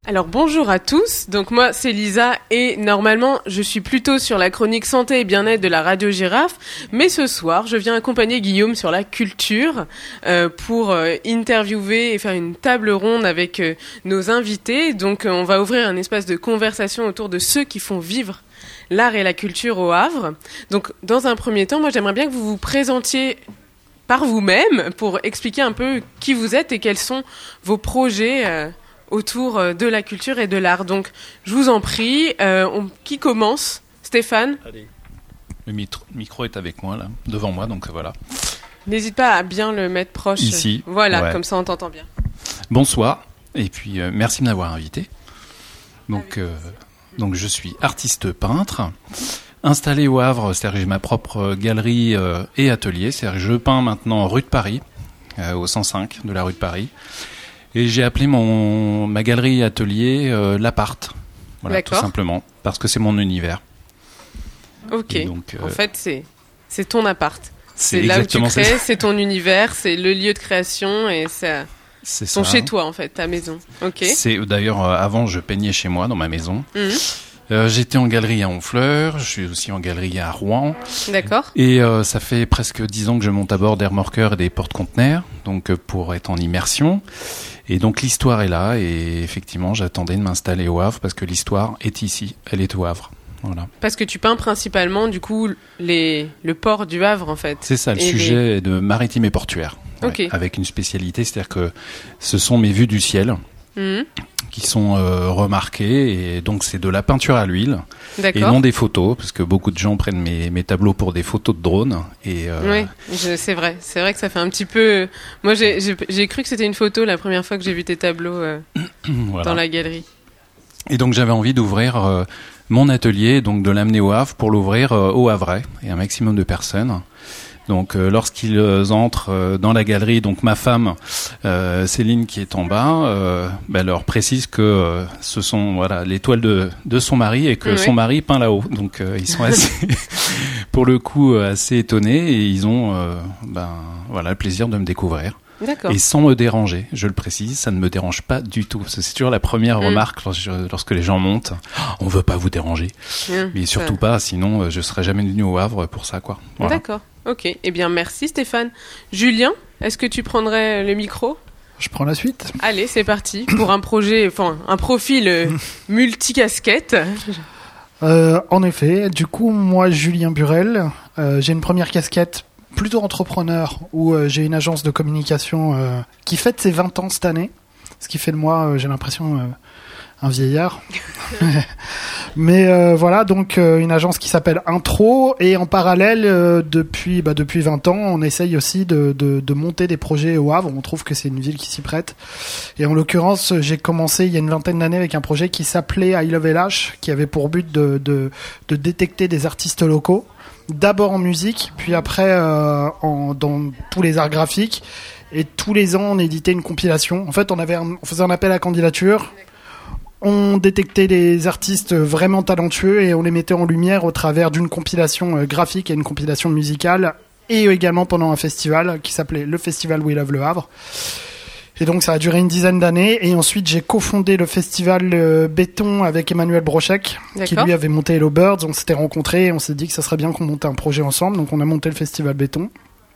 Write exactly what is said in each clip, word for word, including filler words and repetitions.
Alors bonjour à tous, donc moi c'est Lisa et normalement je suis plutôt sur la chronique santé et bien-être de la Radio Girafe, mais ce soir je viens accompagner Guillaume sur la culture euh, pour euh, interviewer et faire une table ronde avec euh, nos invités. Donc euh, on va ouvrir un espace de conversation autour de ceux qui font vivre l'art et la culture au Havre. Donc dans un premier temps, moi j'aimerais bien que vous vous présentiez par vous-même pour expliquer un peu qui vous êtes et quels sont vos projets euh, autour de la culture et de l'art. Donc, je vous en prie, euh, on, qui commence ? Stéphane ? Allez. Le mitro, micro est avec moi, là, devant moi, donc voilà. N'hésite pas à bien le mettre proche. Ici. Voilà, ouais. Comme ça on t'entend bien. Bonsoir, et puis euh, merci de m'avoir invité. Donc, euh, donc je suis artiste peintre, installé au Havre, c'est-à-dire que j'ai ma propre galerie euh, et atelier, c'est-à-dire que je peins maintenant rue de Paris, euh, au cent cinq de la rue de Paris. Et j'ai appelé mon ma galerie atelier euh, l'appart, voilà, D'accord. tout simplement, parce que c'est mon univers. Ok. Donc, euh, en fait, c'est c'est ton appart. C'est, C'est là où tu exactement crées, ça. c'est ton univers, c'est le lieu de création et c'est C'est ton ça. chez toi en fait, ta maison. Ok. C'est d'ailleurs euh, avant je peignais chez moi dans ma maison. Mhm. Euh, j'étais en galerie à Honfleur, je suis aussi en galerie à Rouen. D'accord. Et euh, ça fait presque dix ans que je monte à bord des remorqueurs et des porte-conteneurs, donc euh, pour être en immersion. Et donc l'histoire est là, et effectivement j'attendais de m'installer au Havre parce que l'histoire est ici, elle est au Havre. Voilà. Parce que tu peins principalement du coup les le port du Havre en fait. C'est ça, le Et sujet est de maritime et portuaire, ouais, Ok. avec une spécialité, c'est-à-dire que ce sont mes vues du ciel Mhm. qui sont euh, remarquées, et donc c'est de la peinture à l'huile. Et D'accord. non des photos, parce que beaucoup de gens prennent mes, mes tableaux pour des photos de drone. Et euh, Oui, je, c'est vrai. C'est vrai que ça fait un petit peu... Moi, j'ai, j'ai, j'ai cru que c'était une photo la première fois que j'ai vu tes tableaux euh, voilà. dans la galerie. Et donc j'avais envie d'ouvrir euh, mon atelier, donc de l'amener au Havre pour l'ouvrir euh, au Havrais et un maximum de personnes. Donc euh, lorsqu'ils entrent euh, dans la galerie, donc ma femme euh, Céline qui est en bas, euh, bah, leur précise que euh, ce sont voilà l'étoile de de son mari et que Oui. son mari peint là-haut. Donc euh, ils sont assez pour le coup assez étonnés, et ils ont euh, ben voilà le plaisir de me découvrir. D'accord. Et sans me déranger, je le précise, ça ne me dérange pas du tout. C'est toujours la première Mm. remarque lorsque, lorsque les gens montent. On veut pas vous déranger, Mmh, mais surtout ça- pas, sinon euh, je serais jamais venu au Havre pour ça, quoi. Voilà. D'accord. Ok. Eh bien, merci Stéphane. Julien, est-ce que tu prendrais le micro ? Je prends la suite. Allez, c'est parti pour un projet, enfin un profil euh, multicasquette. Euh, en effet, du coup, moi, Julien Burel, euh, j'ai une première casquette plutôt entrepreneur, où euh, j'ai une agence de communication euh, qui fête ses vingt ans cette année, ce qui fait de moi, euh, j'ai l'impression, euh, un vieillard. Mais euh, voilà, donc euh, une agence qui s'appelle Intro, et en parallèle, euh, depuis bah, depuis vingt ans, on essaye aussi de, de, de monter des projets au Havre. On trouve que c'est une ville qui s'y prête. Et en l'occurrence, j'ai commencé il y a une vingtaine d'années avec un projet qui s'appelait I Love L H, qui avait pour but de, de, de détecter des artistes locaux, d'abord en musique, puis après euh, en, dans tous les arts graphiques. Et tous les ans, on éditait une compilation. En fait, on, avait un, on faisait un appel à candidature. On détectait les artistes vraiment talentueux et on les mettait en lumière au travers d'une compilation graphique et une compilation musicale, et également pendant un festival qui s'appelait le Festival We Love Le Havre. Et donc ça a duré une dizaine d'années, et ensuite j'ai cofondé le festival euh, Béton avec Emmanuel Brochek, qui D'accord. lui avait monté Hello Birds. On s'était rencontrés et on s'est dit que ça serait bien qu'on monte un projet ensemble, donc on a monté le festival Béton.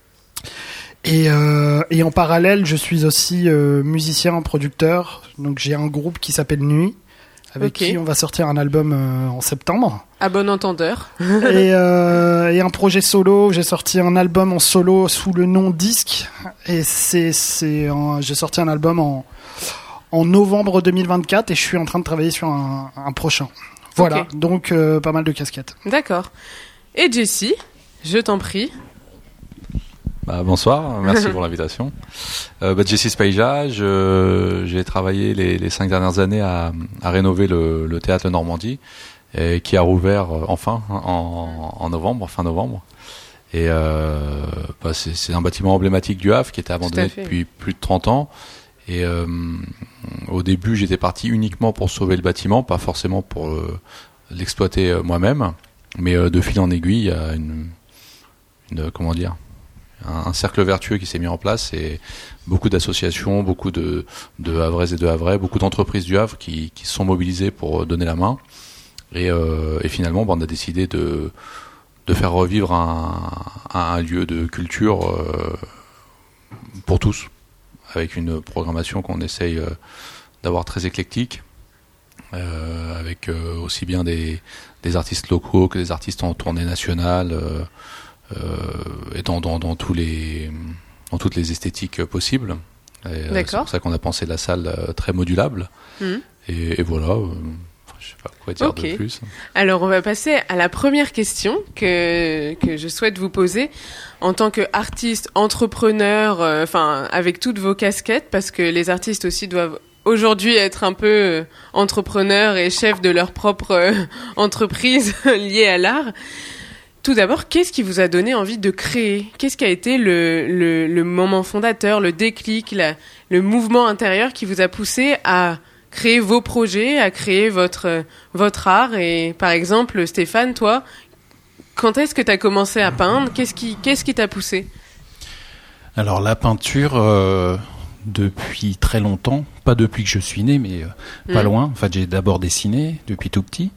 Et, euh, et en parallèle, je suis aussi euh, musicien, producteur. Donc j'ai un groupe qui s'appelle Nuit, avec Ok. qui on va sortir un album euh, en septembre. À bon entendeur. et, euh, et un projet solo. J'ai sorti un album en solo sous le nom Disque. Et c'est, c'est, un- j'ai sorti un album en, en novembre deux mille vingt-quatre, et je suis en train de travailler sur un, un prochain. Voilà, Ok. donc euh, pas mal de casquettes. D'accord. Et Jessie, je t'en prie. Bah, bonsoir, merci pour l'invitation. Euh, bah, Jessie Spaija, je, j'ai travaillé les, les cinq dernières années à, à rénover le, le théâtre Normandie, et qui a rouvert euh, enfin en, en novembre, fin novembre. Et euh, bah, c'est, c'est un bâtiment emblématique du Havre qui était abandonné fait. depuis plus de trente ans. Et euh, au début, j'étais parti uniquement pour sauver le bâtiment, pas forcément pour euh, l'exploiter euh, moi-même. Mais euh, de fil en aiguille, il y a une, une comment dire, un, un cercle vertueux qui s'est mis en place et beaucoup d'associations, beaucoup de, de Havraises et de Havrais, beaucoup d'entreprises du Havre qui, qui se sont mobilisées pour donner la main. Et, euh, et finalement, bah, on a décidé de, de faire revivre un, un lieu de culture euh, pour tous, avec une programmation qu'on essaye euh, d'avoir très éclectique, euh, avec euh, aussi bien des, des artistes locaux que des artistes en tournée nationale, euh, euh, et dans, dans, dans tous les... dans toutes les esthétiques possibles. Et, euh, c'est pour ça qu'on a pensé la salle euh, très modulable. Mmh. Et, et voilà, euh, je sais pas quoi dire okay. de plus. Alors, on va passer à la première question que, que je souhaite vous poser. En tant qu'artiste, entrepreneur, enfin, euh, avec toutes vos casquettes, parce que les artistes aussi doivent aujourd'hui être un peu euh, entrepreneurs et chefs de leur propre euh, entreprise liée à l'art. Tout d'abord, qu'est-ce qui vous a donné envie de créer ? Qu'est-ce qui a été le, le, le moment fondateur, le déclic, la, le mouvement intérieur qui vous a poussé à créer vos projets, à créer votre, votre art ? Et par exemple, Stéphane, toi, quand est-ce que tu as commencé à peindre ? Qu'est-ce qui, qu'est-ce qui t'a poussé ? Alors la peinture, euh, depuis très longtemps, pas depuis que je suis né, mais euh, pas mmh. loin. En fait, j'ai d'abord dessiné depuis tout petit.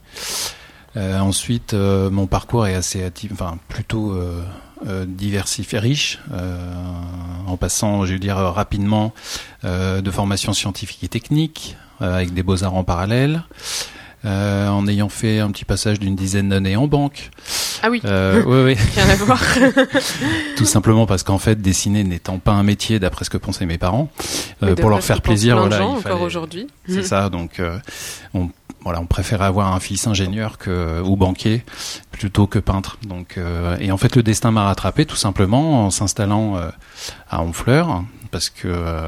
Euh, ensuite, euh, mon parcours est assez actif, enfin plutôt euh, euh, diversifié, riche, euh, en passant, je veux dire, rapidement euh, de formation scientifique et technique, euh, avec des beaux-arts en parallèle, euh, en ayant fait un petit passage d'une dizaine d'années en banque. Ah oui, euh, oui, oui. Rien à voir. Tout simplement parce qu'en fait, dessiner n'étant pas un métier, d'après ce que pensaient mes parents, euh, pour leur faire plaisir, plein de voilà, gens, il fallait, encore aujourd'hui. C'est mmh. ça, donc euh, on Voilà, on préférait avoir un fils ingénieur que, ou banquier plutôt que peintre. Donc, euh, et en fait, le destin m'a rattrapé tout simplement en s'installant euh, à Honfleur, parce que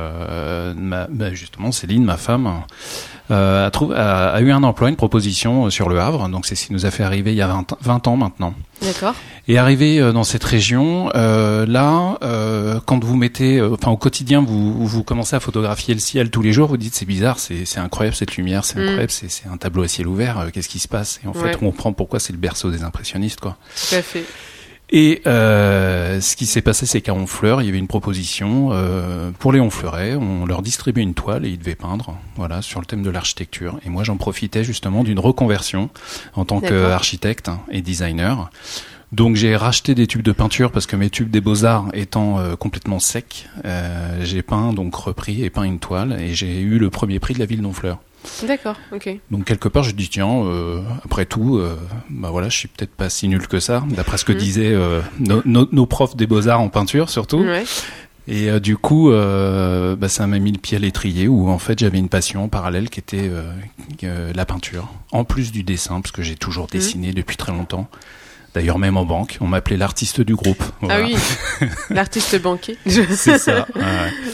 euh, ma, bah justement Céline, ma femme, euh, a, trouvé, a, a eu un emploi, une proposition sur le Havre. Donc c'est ce qui nous a fait arriver il y a vingt, vingt ans maintenant. D'accord. Et arrivé euh, dans cette région, euh, là, euh, quand vous mettez, enfin euh, au quotidien, vous, vous commencez à photographier le ciel tous les jours, vous dites c'est bizarre, c'est, c'est incroyable cette lumière, c'est incroyable, mm. c'est, c'est un tableau à ciel ouvert, euh, qu'est-ce qui se passe ? Et en fait, ouais. on comprend pourquoi c'est le berceau des impressionnistes, quoi. Tout à fait. Et euh, ce qui s'est passé, c'est qu'à Honfleur, il y avait une proposition euh, pour les Honfleurais. On leur distribuait une toile et ils devaient peindre, voilà, sur le thème de l'architecture. Et moi, j'en profitais justement d'une reconversion en tant D'accord. qu'architecte et designer. Donc j'ai racheté des tubes de peinture parce que mes tubes des Beaux-Arts étant euh, complètement secs, euh, j'ai peint, donc repris et peint une toile et j'ai eu le premier prix de la ville d'Honfleur. D'accord, ok. Donc quelque part je dis tiens, euh, après tout, euh, bah voilà, je suis peut-être pas si nul que ça, d'après ce que mmh. disaient euh, no, no, nos profs des Beaux-Arts en peinture surtout. Ouais. Et euh, du coup, euh, bah, ça m'a mis le pied à l'étrier où en fait j'avais une passion parallèle qui était euh, euh, la peinture, en plus du dessin parce que j'ai toujours dessiné mmh. depuis très longtemps. D'ailleurs, même en banque, on m'appelait l'artiste du groupe. Voilà. Ah oui, l'artiste banquier. C'est ça. Ouais.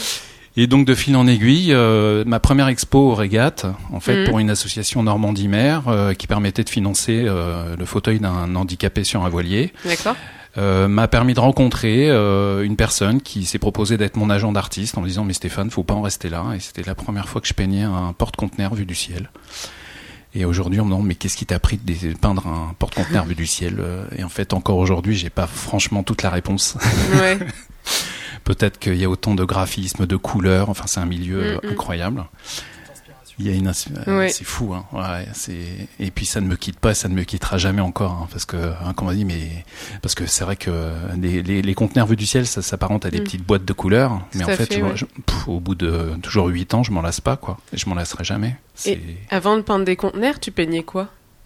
Et donc, de fil en aiguille, euh, ma première expo aux régates, en fait, mmh. pour une association Normandie-Mer, euh, qui permettait de financer euh, le fauteuil d'un handicapé sur un voilier. D'accord. Euh, m'a permis de rencontrer euh, une personne qui s'est proposée d'être mon agent d'artiste en me disant « Mais Stéphane, faut pas en rester là ». Et c'était la première fois que je peignais un porte-conteneur vu du ciel. Et aujourd'hui, on me demande, mais qu'est-ce qui t'a pris de peindre un porte-conteneur vu du ciel ? Et en fait, encore aujourd'hui, j'ai pas franchement toute la réponse. Ouais. Peut-être qu'il y a autant de graphisme, de couleurs. Enfin, c'est un milieu mm-hmm. incroyable. Il y a une, ouais. c'est fou, hein. Ouais, c'est, et puis ça ne me quitte pas, ça ne me quittera jamais encore, hein, parce que, hein, comme on dit, mais, parce que c'est vrai que les, les, les conteneurs vus du ciel, ça s'apparente à des mm. petites boîtes de couleurs, mais Tout en fait, fait ouais. je, pff, au bout de toujours huit ans, je m'en lasse pas, quoi. Et je m'en lasserai jamais. C'est... Et avant de peindre des conteneurs, tu peignais quoi ?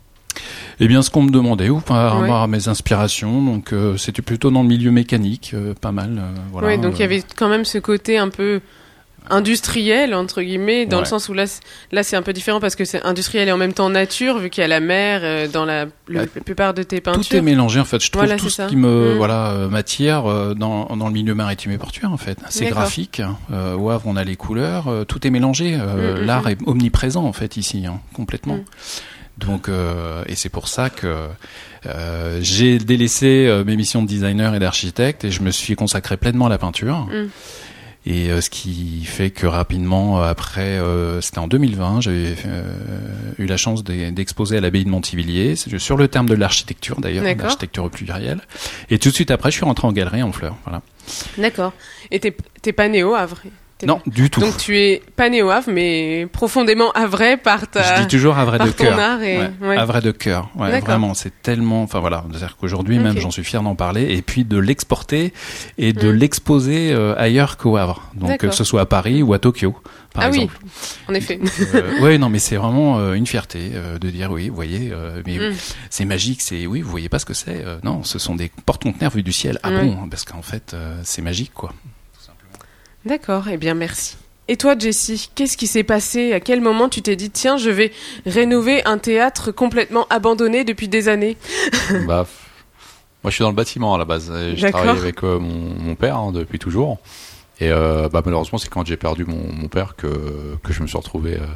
Eh bien, ce qu'on me demandait, ou par rapport à mes inspirations, donc euh, c'était plutôt dans le milieu mécanique, euh, pas mal. Euh, voilà. Ouais, donc il euh... y avait quand même ce côté un peu industriel entre guillemets, dans ouais. le sens où là, là c'est un peu différent parce que c'est industriel et en même temps nature, vu qu'il y a la mer euh, dans la, le, la plupart de tes peintures. Tout est mélangé en fait. Je trouve voilà, tout ce ça. qui me mmh. voilà euh, m'attire euh, dans dans le milieu maritime et portuaire en fait. C'est D'accord. graphique. Euh, au Havre on a les couleurs, euh, tout est mélangé. Euh, mmh, l'art mmh. est omniprésent en fait ici, hein, complètement. Mmh. Donc euh, et c'est pour ça que euh, j'ai délaissé euh, mes missions de designer et d'architecte et je me suis consacré pleinement à la peinture. Mmh. Et euh, ce qui fait que rapidement, euh, après, euh, c'était en deux mille vingt, j'avais euh, eu la chance d'e- d'exposer à l'abbaye de Montivilliers, c'est sur le terme de l'architecture d'ailleurs, D'accord. l'architecture plurielle. Et tout de suite après, je suis rentré en galerie en fleurs. Voilà. D'accord. Et t'es, t'es pas né au Havre? T'es Non, du tout. Donc tu es pas né au Havre, mais profondément havrais par ta... Je dis toujours Havrais par de ton cœur. art et- Ouais, ouais. Havrais de cœur. Ouais, D'accord. vraiment, c'est tellement. Enfin voilà, c'est-à-dire qu'aujourd'hui même, Ok. j'en suis fier d'en parler et puis de l'exporter et de Mm. l'exposer euh, ailleurs qu'au Havre. Donc D'accord. que ce soit à Paris ou à Tokyo, par Ah oui. exemple. En effet. Euh, ouais, non, mais c'est vraiment euh, une fierté euh, de dire oui, vous voyez, euh, mais Mm. c'est magique, c'est oui, vous voyez pas ce que c'est. euh, non, ce sont des porte-conteneurs vus du ciel. Ah Ouais. bon, parce qu'en fait, euh, c'est magique, quoi. D'accord, eh bien merci. Et toi, Jessie, qu'est-ce qui s'est passé? À quel moment tu t'es dit, tiens, je vais rénover un théâtre complètement abandonné depuis des années? Bah, f- moi, je suis dans le bâtiment à la base. Et je D'accord. travaille avec euh, mon, mon père hein, depuis toujours. Et euh, bah, malheureusement, c'est quand j'ai perdu mon, mon père que, que je me suis retrouvé euh,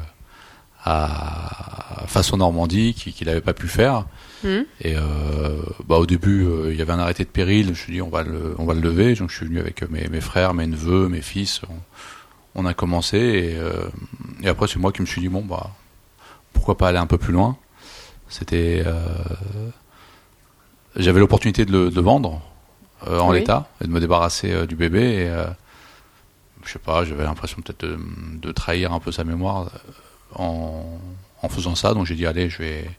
à, face aux Normandie, qui- qu'il n'avait pas pu faire. Hmm. Et euh, bah, au début, euh, il y avait un arrêté de péril. Je me suis dit, on va le, on va le lever. Donc, je suis venu avec mes, mes frères, mes neveux, mes fils. On, on a commencé. Et, euh, et après, c'est moi qui me suis dit, bon, bah, pourquoi pas aller un peu plus loin. C'était, euh, j'avais l'opportunité de le, de le vendre euh, en Oui. l'état et de me débarrasser euh, du bébé. Et euh, je sais pas, j'avais l'impression peut-être de, de trahir un peu sa mémoire euh, en, en faisant ça. Donc j'ai dit, allez, je vais,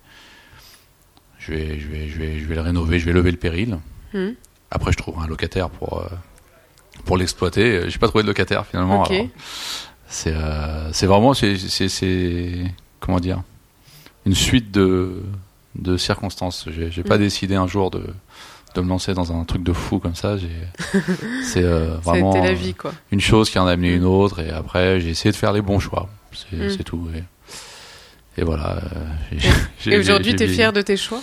je vais, je vais, je vais, je vais le rénover, je vais lever le péril. Hmm. Après, je trouverai un locataire pour euh, pour l'exploiter. J'ai pas trouvé de locataire finalement. Ok. Alors, c'est euh, c'est vraiment c'est, c'est c'est comment dire une suite de de circonstances. J'ai, j'ai pas Mm. décidé un jour de de me lancer dans un truc de fou comme ça. J'ai c'est euh, Ça a vraiment été la euh, vie, quoi. une chose qui en a amené une autre et après j'ai essayé de faire les bons choix. C'est, Mm. c'est tout. Et, et voilà. euh, j'ai- j'ai- Et aujourd'hui, j'ai- t'es j'ai- fier de tes choix?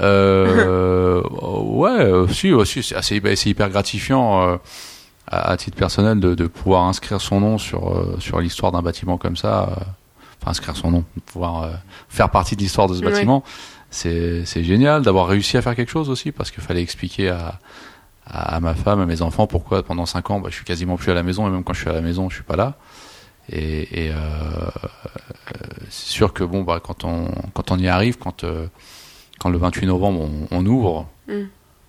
euh, ouais, euh, si, aussi, c'est, assez, bah, c'est hyper gratifiant euh, à, à titre personnel de, de pouvoir inscrire son nom sur euh, sur l'histoire d'un bâtiment comme ça. euh, Enfin, inscrire son nom, de pouvoir euh, faire partie de l'histoire de ce Ouais. bâtiment. C'est c'est génial d'avoir réussi à faire quelque chose aussi parce qu'il fallait expliquer à, à, à ma femme, à mes enfants pourquoi pendant cinq ans, bah, je suis quasiment plus à la maison et même quand je suis à la maison, je suis pas là. Et, et euh, c'est sûr que bon, bah, quand on quand on y arrive, quand euh, quand le vingt-huit novembre on, on ouvre, Mm.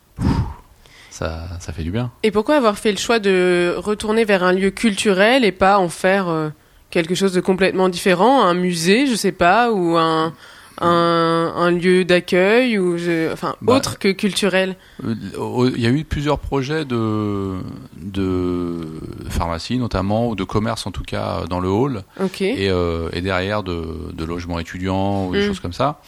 ça, ça fait du bien. Et pourquoi avoir fait le choix de retourner vers un lieu culturel et pas en faire euh, quelque chose de complètement différent, un musée, je sais pas, ou un un, un lieu d'accueil, ou je, enfin Bah, autre que culturel. Euh, Il y a eu plusieurs projets de, de pharmacie notamment, ou de commerce en tout cas dans le hall, Ok. et, euh, et derrière de, de logements étudiants ou des Mm. choses comme ça.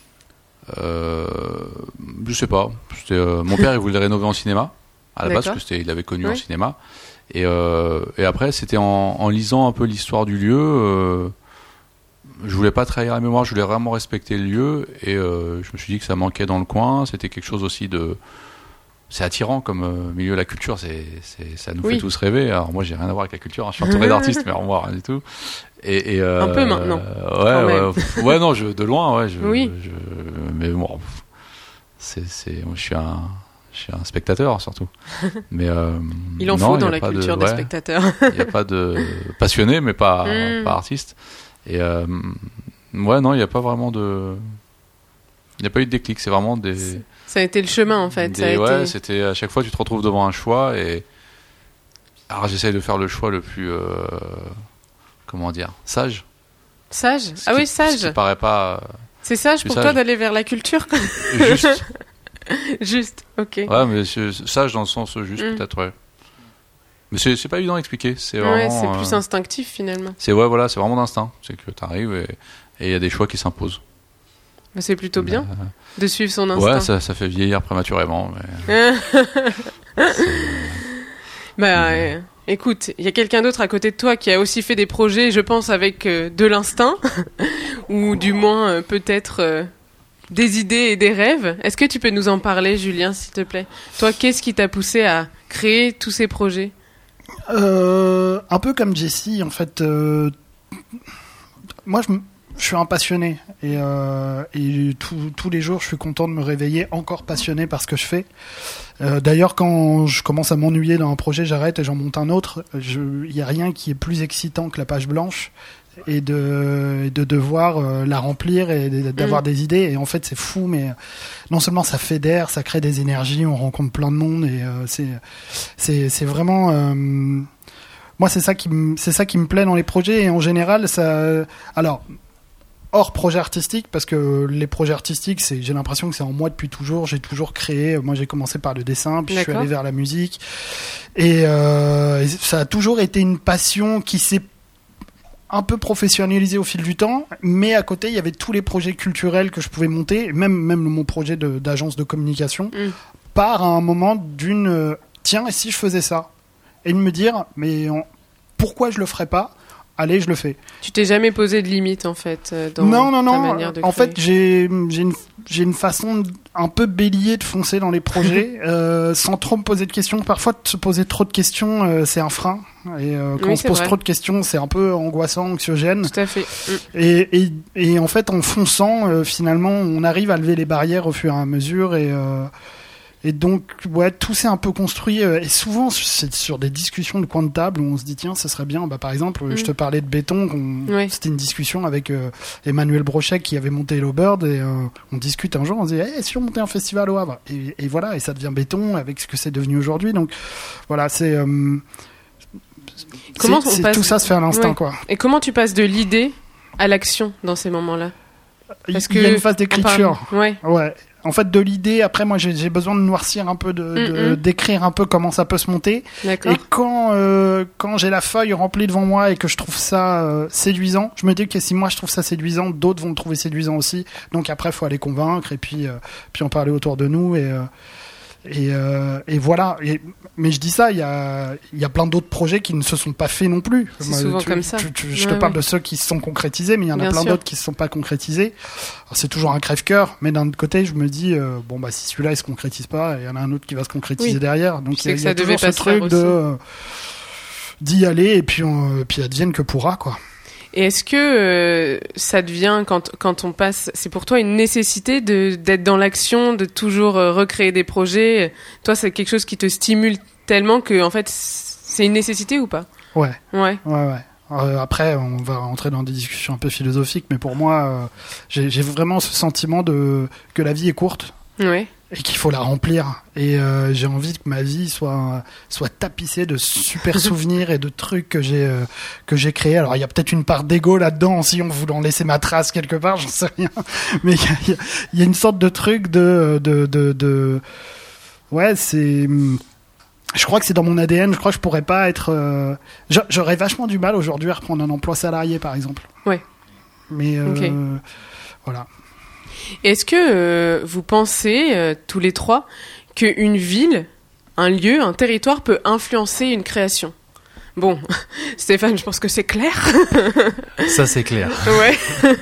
Euh, je sais pas. C'était, euh, mon père il voulait rénover en cinéma à la base, D'accord. parce que c'était, il avait connu en Oui. cinéma. Et, euh, et après, c'était en, en lisant un peu l'histoire du lieu. Euh, je voulais pas trahir la mémoire, je voulais vraiment respecter le lieu. Et euh, je me suis dit que ça manquait dans le coin. C'était quelque chose aussi de. C'est attirant comme euh, milieu, la culture, c'est, c'est, ça nous Oui. fait tous rêver. Alors moi, j'ai rien à voir avec la culture, hein. Je suis entouré d'artistes, mais alors moi, rien du tout. Et, et, euh, Un peu maintenant, Ouais, ouais, même. ouais, non, je, de loin, ouais. Je, Oui. je, mais bon, c'est, c'est, moi, je suis un, je suis un spectateur surtout. Mais euh, Il en non, faut y dans a la pas de- culture des ouais, spectateurs. il n'y a pas de passionné, mais pas, Mm. pas artiste. Et euh, ouais, non, il n'y a pas vraiment de. Il n'y a pas eu de déclic, c'est vraiment des. Ça a été le chemin en fait. des- Ça a ouais, été... c'était à chaque fois tu te retrouves devant un choix et. Alors j'essaye de faire le choix le plus. euh, Comment dire sage. Sage. Ce Ah qui- oui, Ce sage. qui paraît pas C'est sage plus pour sage. toi d'aller vers la culture. euh, juste. Juste. Ok. Ouais, mais c'est- sage dans le sens juste, Mm. peut-être, ouais. Mais c'est c'est pas évident à expliquer. C'est Ouais, vraiment. c'est euh, plus instinctif finalement. C'est ouais, voilà, c'est vraiment d'instinct. C'est que t'arrives et et il y a des choix qui s'imposent. Mais c'est plutôt bien Euh, de suivre son Ouais, instinct. ça, ça fait vieillir prématurément. Mais... Bah, euh, écoute, il y a quelqu'un d'autre à côté de toi qui a aussi fait des projets, je pense, avec euh, de l'instinct, ou du moins euh, peut-être euh, des idées et des rêves. Est-ce que tu peux nous en parler, Julien, s'il te plaît? Toi, qu'est-ce qui t'a poussé à créer tous ces projets? Euh, un peu comme Jessie, en fait. euh, moi, je, m- je suis un passionné et, euh, et tout, tous les jours je suis content de me réveiller encore passionné par ce que je fais. Euh, d'ailleurs quand je commence à m'ennuyer dans un projet, j'arrête et j'en monte un autre. Il y a rien qui est plus excitant que la page blanche et de, et de devoir euh, la remplir et d'avoir mmh. des idées. Et en fait c'est fou, mais non seulement ça fédère, ça crée des énergies, on rencontre plein de monde et euh, c'est, c'est, c'est vraiment... Euh, moi c'est ça qui me, c'est ça qui me plaît dans les projets et en général ça... Alors... hors projet artistique, parce que les projets artistiques, c'est, j'ai l'impression que c'est en moi depuis toujours. J'ai toujours créé. Moi, j'ai commencé par le dessin, puis D'accord. je suis allé vers la musique, et, euh, et ça a toujours été une passion qui s'est un peu professionnalisée au fil du temps. Mais à côté, il y avait tous les projets culturels que je pouvais monter, même même mon projet de, d'agence de communication, mm. par un moment d'une euh, tiens, et si je faisais ça, et de me dire mais on, pourquoi je le ferais pas? Allez, je le fais. Tu t'es jamais posé de limite en fait dans non, non, ta non. manière de en créer. fait, j'ai j'ai une j'ai une façon un peu bélier de foncer dans les projets euh, sans trop me poser de questions. Parfois, de se poser trop de questions, euh, c'est un frein. Et euh, quand oui, on se pose vrai. trop de questions, c'est un peu angoissant, anxiogène. Tout à fait. Et et et en fait, en fonçant, euh, finalement, on arrive à lever les barrières au fur et à mesure et euh, Et donc, ouais, tout s'est un peu construit. Et souvent, c'est sur des discussions de coin de table où on se dit, tiens, ça serait bien. Bah, par exemple, mmh. je te parlais de béton. On, ouais. C'était une discussion avec euh, Emmanuel Brochet qui avait monté Hello Bird. Et euh, on discute un jour, on se dit, hey, si on montait un festival au Havre. Et, et voilà, et ça devient béton avec ce que c'est devenu aujourd'hui. Donc, voilà, c'est. Euh, comment c'est, on c'est passe... Tout ça se fait à l'instinct, ouais. quoi. Et comment tu passes de l'idée à l'action dans ces moments-là? Parce Il y a une phase d'écriture. Parle... Ouais. Ouais. En fait, de l'idée, après, moi, j'ai, j'ai besoin de noircir un peu, de, de, d'écrire un peu comment ça peut se monter. D'accord. Et quand, euh, quand j'ai la feuille remplie devant moi et que je trouve ça euh, séduisant, je me dis que si moi je trouve ça séduisant, d'autres vont le trouver séduisant aussi. Donc après, il faut aller convaincre et puis, euh, puis en parler autour de nous. Et, euh, et, euh, et voilà. Et, mais je dis ça, il y a, y a plein d'autres projets qui ne se sont pas faits non plus. C'est moi, souvent tu, comme ça. Tu, tu, je ouais, te parle ouais. de ceux qui se sont concrétisés, mais il y en a Bien plein sûr. d'autres qui ne se sont pas concrétisés. Alors, c'est toujours un crève-cœur, mais d'un autre côté, je me dis, euh, bon, bah, si celui-là, il se concrétise pas, il y en a un autre qui va se concrétiser oui. derrière. Donc, il y a, que y a toujours ce truc de, euh, d'y aller et puis, on, puis advienne que pourra, quoi. Et est-ce que euh, ça devient, quand, quand on passe, c'est pour toi une nécessité de, d'être dans l'action, de toujours euh, recréer des projets? Toi, c'est quelque chose qui te stimule tellement que, en fait, c'est une nécessité ou pas? Ouais. Ouais. Ouais, ouais. Euh, après, on va rentrer dans des discussions un peu philosophiques, mais pour moi, euh, j'ai, j'ai vraiment ce sentiment de que la vie est courte. Ouais. Et qu'il faut la remplir. Et euh, j'ai envie que ma vie soit soit tapissée de super souvenirs et de trucs que j'ai euh, que j'ai créés. Alors il y a peut-être une part d'ego là-dedans, si on voulait en laisser ma trace quelque part, j'en sais rien. Mais il y, y, y a une sorte de truc de de de, de... ouais, c'est. Je crois que c'est dans mon A D N. Je crois que je pourrais pas être. Euh... J'aurais vachement du mal aujourd'hui à reprendre un emploi salarié, par exemple. Ouais. Mais euh, okay. voilà. Est-ce que euh, vous pensez, euh, tous les trois, qu'une ville, un lieu, un territoire peut influencer une création? Bon, Stéphane, je pense que c'est clair. Ça, c'est clair. Ouais.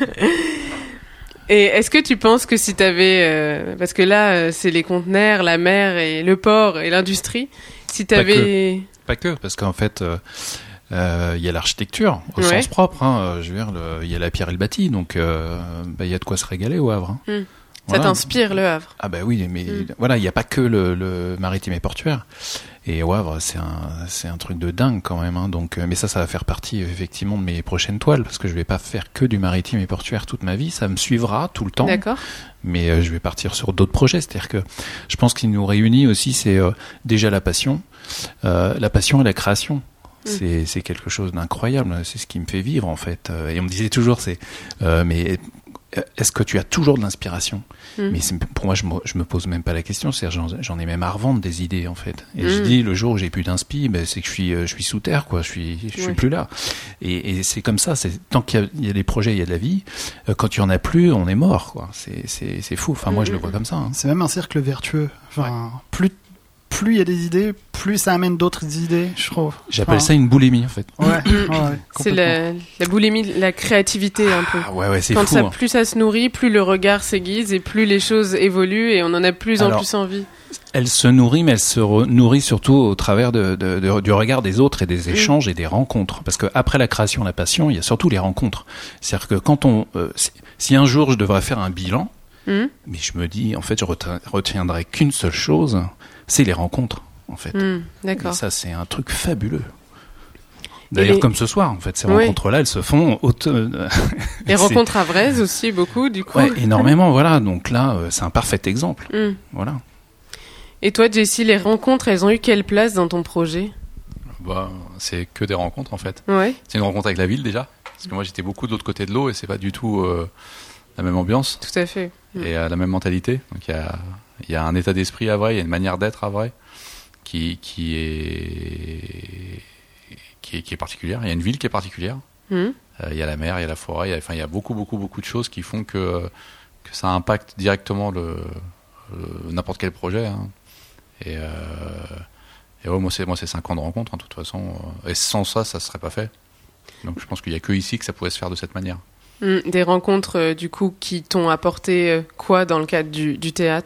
Et est-ce que tu penses que si t'avais... Euh, parce que là, euh, c'est les conteneurs, la mer et le port et l'industrie. Si t'avais... Pas que, Pas que parce qu'en fait... Euh... Il euh, y a l'architecture au ouais. sens propre, hein, je veux dire, il y a la pierre et le bâti, donc il euh, bah, y a de quoi se régaler au Havre. Hein. Mmh. Voilà. Ça t'inspire le Havre? Ah bah oui, mais mmh. voilà, il n'y a pas que le, le maritime et portuaire. Et au Havre, c'est un, c'est un truc de dingue quand même. Hein, donc, mais ça, ça va faire partie effectivement de mes prochaines toiles, parce que je vais pas faire que du maritime et portuaire toute ma vie. Ça me suivra tout le temps. D'accord. Mais euh, je vais partir sur d'autres projets. C'est-à-dire que je pense qu'il nous réunit aussi, c'est euh, déjà la passion, euh, la passion et la création. C'est, c'est quelque chose d'incroyable, c'est ce qui me fait vivre en fait. Et on me disait toujours, c'est, euh, mais est-ce que tu as toujours de l'inspiration? mm. Mais c'est, pour moi, je me, je me pose même pas la question. C'est j'en, j'en ai même à revendre des idées en fait. Et mm. je dis le jour où j'ai plus d'inspi, ben c'est que je suis, je suis sous terre quoi. Je suis, je suis ouais. plus là. Et, et c'est comme ça. C'est tant qu'il y a, il y a des projets, il y a de la vie. Euh, quand il y en a plus, on est mort quoi. C'est, c'est, c'est fou. Enfin mm. moi, je le vois comme ça. Hein. C'est même un cercle vertueux. Enfin, ouais. plus plus il y a des idées, plus ça amène d'autres idées, je trouve. J'appelle enfin, ça une boulimie, en fait. Ouais, ouais, c'est la, la boulimie, la créativité, un peu. Ah, ouais, ouais, c'est Quand fou. ça, hein. plus ça se nourrit, plus le regard s'aiguise et plus les choses évoluent et on en a plus Alors, en plus envie. Elle se nourrit, mais elle se re- nourrit surtout au travers de, de, de, du regard des autres et des échanges mmh. et des rencontres. Parce que après la création, la passion, il y a surtout les rencontres. C'est-à-dire que quand on, euh, si, si un jour je devrais faire un bilan, mmh. mais je me dis, en fait, je retiens, retiendrai qu'une seule chose, c'est les rencontres, en fait. Mmh, d'accord. Et ça, c'est un truc fabuleux. D'ailleurs, les... comme ce soir, en fait, ces oui. rencontres-là, elles se font auto... Les rencontres à Vraise aussi, beaucoup, du coup. Ouais, énormément, voilà. Donc là, c'est un parfait exemple. Mm. Voilà. Et toi, Jessie, les rencontres, elles ont eu quelle place dans ton projet ? Bah, c'est que des rencontres, en fait. Ouais. C'est une rencontre avec la ville, déjà. Parce que moi, j'étais beaucoup de l'autre côté de l'eau et c'est pas du tout euh, la même ambiance. Tout à fait. Mm. Et euh, la même mentalité. Donc, il y a, y a un état d'esprit à Vraise, il y a une manière d'être à Vraise qui, qui est... Qui est, qui est particulière. Il y a une ville qui est particulière. Mmh. Euh, il y a la mer, il y a la forêt. Il y a, enfin, il y a beaucoup, beaucoup, beaucoup de choses qui font que, que ça impacte directement le, le, n'importe quel projet. Hein. Et, euh, et ouais, moi, c'est, moi, c'est cinq ans de rencontre, hein, de toute façon. Et sans ça, ça ne serait pas fait. Donc, je pense qu'il n'y a que ici que ça pourrait se faire de cette manière. Mmh. Des rencontres, euh, du coup, qui t'ont apporté euh, quoi dans le cadre du, du théâtre ?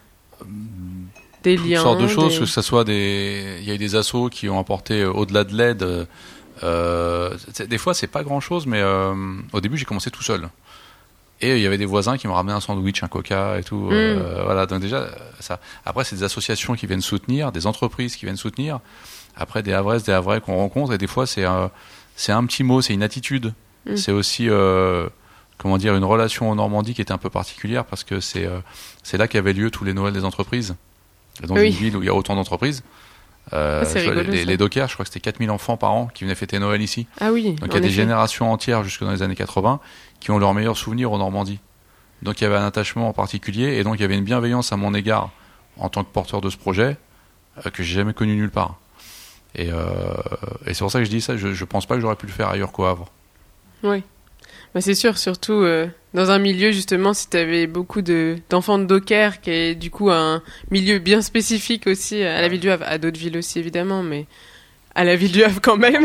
Des liens, toutes sortes de choses, des... que ce soit des, il y a eu des assos qui ont apporté euh, au-delà de l'aide. Euh, des fois, c'est pas grand-chose, mais euh, au début, j'ai commencé tout seul. Et il y avait des voisins qui m'ont ramené un sandwich, un coca et tout. Mm. Euh, voilà, donc déjà ça. Après, c'est des associations qui viennent soutenir, des entreprises qui viennent soutenir. Après, des Havraises, des Havrais qu'on rencontre, et des fois, c'est un, c'est un petit mot, c'est une attitude. Mm. C'est aussi, euh, comment dire, une relation en Normandie qui était un peu particulière parce que c'est, euh, c'est là qu'avaient lieu tous les Noëls des entreprises. Dans oui. une ville où il y a autant d'entreprises. Euh, ah, rigolo, vois, les, les Dockers, je crois que c'était quatre mille enfants par an qui venaient fêter Noël ici. Ah oui. Donc il y a des effet. générations entières jusque dans les années quatre-vingts qui ont leurs meilleurs souvenirs en Normandie. Donc il y avait un attachement en particulier et donc il y avait une bienveillance à mon égard en tant que porteur de ce projet euh, que j'ai jamais connu nulle part. Et, euh, et c'est pour ça que je dis ça, je, je pense pas que j'aurais pu le faire ailleurs qu'au Havre. Oui. Bah c'est sûr, surtout euh, dans un milieu justement, si tu avais beaucoup de, d'enfants de docker, qui est du coup un milieu bien spécifique aussi à la ville du Havre, à d'autres villes aussi évidemment, mais à la ville du Havre quand même.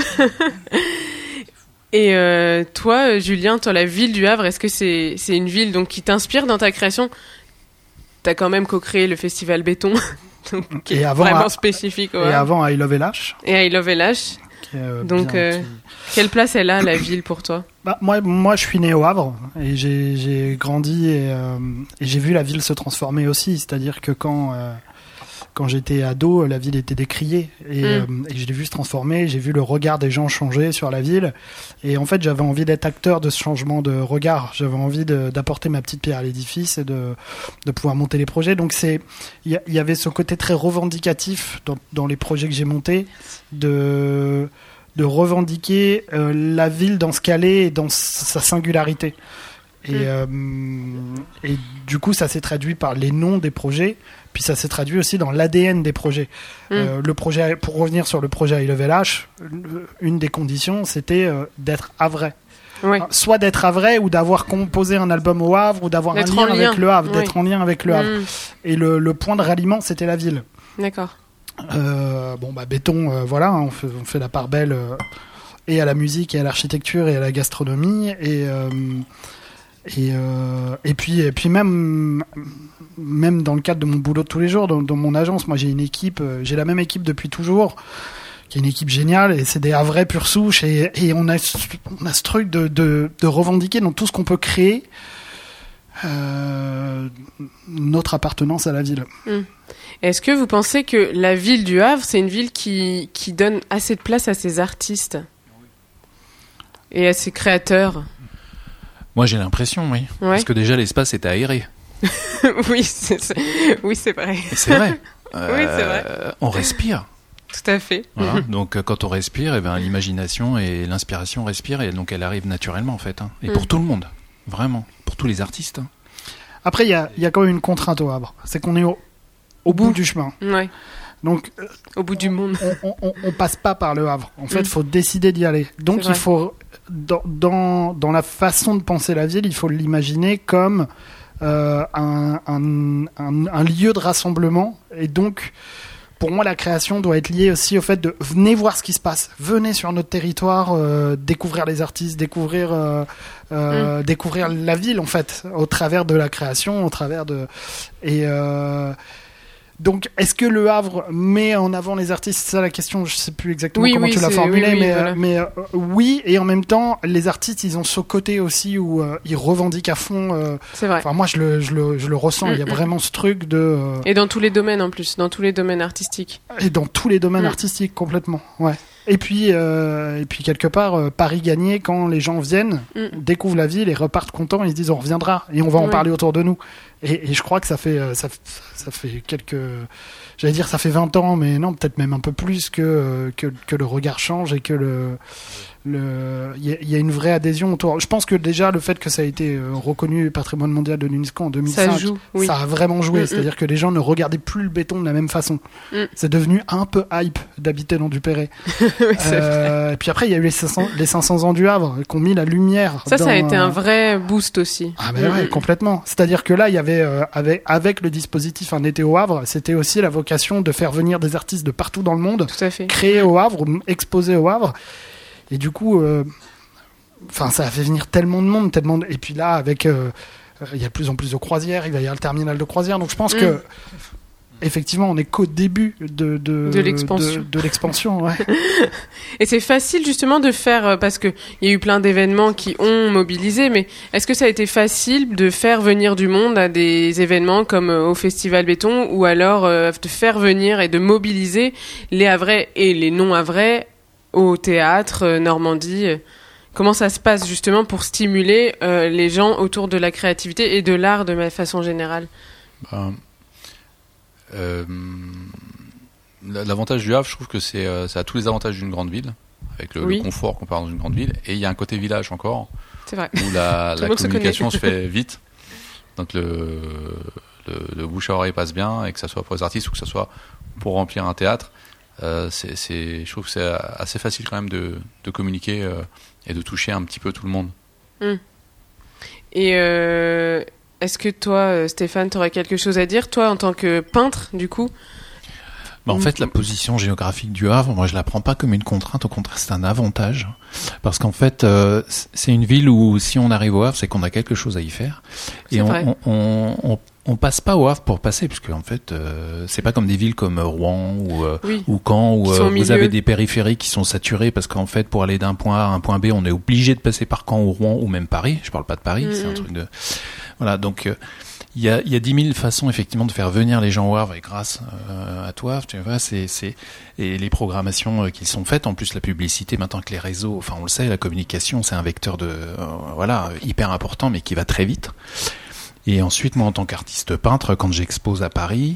Et euh, toi, Julien, toi, la ville du Havre, est-ce que c'est, c'est une ville donc, qui t'inspire dans ta création ? Tu as quand même co-créé le festival Béton, donc, qui et est avant vraiment à, spécifique. Ouais. Et avant I Love L H. Et I Love L H. Euh, donc, euh, qui... quelle place elle a, la ville, pour toi ? Bah, moi, moi, je suis né au Havre et j'ai, j'ai grandi et, euh, et j'ai vu la ville se transformer aussi. C'est-à-dire que quand, euh, quand j'étais ado, la ville était décriée et, mm. euh, et je l'ai vu se transformer. J'ai vu le regard des gens changer sur la ville. Et en fait, j'avais envie d'être acteur de ce changement de regard. J'avais envie de, d'apporter ma petite pierre à l'édifice et de, de pouvoir monter les projets. Donc, c'est, il y, y avait ce côté très revendicatif dans, dans les projets que j'ai montés de... de revendiquer euh, la ville dans ce qu'elle est et dans sa singularité. Et, mmh. euh, et du coup, ça s'est traduit par les noms des projets, puis ça s'est traduit aussi dans l'A D N des projets. Mmh. Euh, le projet, pour revenir sur le projet I Love L H, une des conditions, c'était euh, d'être havrais. Oui. Soit d'être havrais ou d'avoir composé un album au Havre ou d'avoir d'être un lien, lien avec le Havre, oui. d'être en lien avec le Havre. Mmh. Et le, le point de ralliement, c'était la ville. D'accord. Euh, bon bah béton, euh, voilà, on fait, on fait la part belle euh, et à la musique et à l'architecture et à la gastronomie et euh, et euh, et puis et puis même même dans le cadre de mon boulot de tous les jours, dans, dans mon agence, moi j'ai une équipe, euh, j'ai la même équipe depuis toujours, qui est une équipe géniale et c'est des Havrais pure souche et et on a on a ce truc de de, de revendiquer dans tout ce qu'on peut créer. Euh, notre appartenance à la ville. Mmh. Est-ce que vous pensez que la ville du Havre, c'est une ville qui, qui donne assez de place à ses artistes et à ses créateurs ? Moi, j'ai l'impression, oui. Ouais. Parce que déjà, l'espace est aéré. oui, c'est, c'est... oui, c'est vrai. Et c'est vrai. Euh, oui, c'est vrai. On respire. Tout à fait. Voilà. Donc, quand on respire, eh ben, l'imagination et l'inspiration respirent et donc elle arrive naturellement, en fait. Hein. Et mmh. pour tout le monde. Vraiment, pour tous les artistes. Après, il y a, y a quand même une contrainte au Havre, c'est qu'on est au, au bout du chemin. Ouais. Donc, au bout du monde. On, on, on passe pas par le Havre. En fait, il mm. faut décider d'y aller. Donc, il faut, dans, dans, dans la façon de penser la ville, il faut l'imaginer comme euh, un, un, un, un lieu de rassemblement. Et donc, pour moi, la création doit être liée aussi au fait de venez voir ce qui se passe, venez sur notre territoire, euh, découvrir les artistes, découvrir, euh, euh, mmh. découvrir la ville en fait, au travers de la création, au travers de et euh, donc, est-ce que Le Havre met en avant les artistes? C'est ça la question. Je sais plus exactement oui, comment oui, tu l'as c'est... formulé, oui, oui, mais, voilà. mais euh, oui. Et en même temps, les artistes, ils ont ce côté aussi où euh, ils revendiquent à fond. Euh, c'est vrai. Enfin, moi, je le, je le, je le ressens. Il Mm, y a mm. vraiment ce truc de. Euh, Et dans tous les domaines en plus, dans tous les domaines artistiques. et dans tous les domaines Mm. artistiques, complètement. Ouais. Et puis, euh, et puis quelque part, euh, Paris gagné quand les gens viennent, Mm. découvrent la ville et repartent contents. Ils se disent on reviendra et on va en Ouais. parler autour de nous. Et, et je crois que ça fait, euh, ça, ça fait quelques, j'allais dire ça fait vingt ans, mais non, peut-être même un peu plus que que, que le regard change et que le le il y, a- il y a une vraie adhésion autour. Je pense que déjà le fait que ça a été euh, reconnu patrimoine mondial de l'UNESCO en deux mille cinq, Ça joue, oui. ça a vraiment joué. Mm, mm. C'est-à-dire que les gens ne regardaient plus le béton de la même façon. Mm. C'est devenu un peu hype d'habiter dans Duperré. Oui, c'est vrai. Euh, et puis après, il y a eu les cinq cents, les cinq cents ans du Havre qui ont mis la lumière. Ça, dans, ça a été euh, un vrai boost aussi. Ah ben ouais, Mm, complètement. C'est-à-dire que là, il y avait euh, avec avec le dispositif Un été au Havre, c'était aussi la vocation de faire venir des artistes de partout dans le monde, Tout à fait. créés au Havre, exposés au Havre. Et du coup, euh, enfin, ça a fait venir tellement de monde, tellement. De... Et puis là, avec, euh, il y a de plus en plus de croisières, il va y avoir le terminal de croisière. Donc je pense Mm. que effectivement, on est qu'au début de de, De l'expansion. de, de l'expansion, ouais. Et c'est facile justement de faire, euh, parce que il y a eu plein d'événements qui ont mobilisé, mais est-ce que ça a été facile de faire venir du monde à des événements comme euh, au Festival Béton, ou alors euh, de faire venir et de mobiliser les Havrais et les non-Havrais au théâtre euh, Normandie euh, Comment ça se passe justement pour stimuler euh, les gens autour de la créativité et de l'art de façon générale? Ben, euh, L'avantage du Havre, je trouve que c'est euh, ça a tous les avantages d'une grande ville, avec le, Oui. le confort qu'on peut avoir dans une grande ville, et il y a un côté village encore, C'est vrai. où la, Tout le la monde se communication connaît. se fait vite, donc le, le, le bouche à oreille passe bien, et que ça soit pour les artistes ou que ça soit pour remplir un théâtre, euh, c'est, c'est, je trouve que c'est assez facile quand même de, de communiquer euh, et de toucher un petit peu tout le monde. Mm. Et euh, est-ce que toi, euh, Stéphane, tu aurais quelque chose à dire, toi, en tant que peintre, du coup? Bah, en fait, la position géographique du Havre, moi, je la prends pas comme une contrainte. Au contraire, c'est un avantage. Parce qu'en fait, euh, c'est une ville où, si on arrive au Havre, c'est qu'on a quelque chose à y faire. C'est Et on, vrai. on, on, on, on passe pas au Havre pour passer, puisque en fait, euh, c'est pas comme des villes comme Rouen ou, euh, Oui. ou Caen, où Qui sont au euh, vous milieu. avez des périphériques qui sont saturées, parce qu'en fait, pour aller d'un point A à un point B, on est obligé de passer par Caen ou Rouen ou même Paris. Je parle pas de Paris, Mhm. c'est un truc de... Voilà, donc... Euh, Il y a, il y a dix mille façons effectivement de faire venir les gens au Havre, et grâce euh, à toi, tu vois, c'est, c'est et les programmations euh, qui sont faites, en plus la publicité maintenant que les réseaux, enfin on le sait, la communication c'est un vecteur de euh, voilà hyper important, mais qui va très vite. Et ensuite, moi, en tant qu'artiste peintre, quand j'expose à Paris,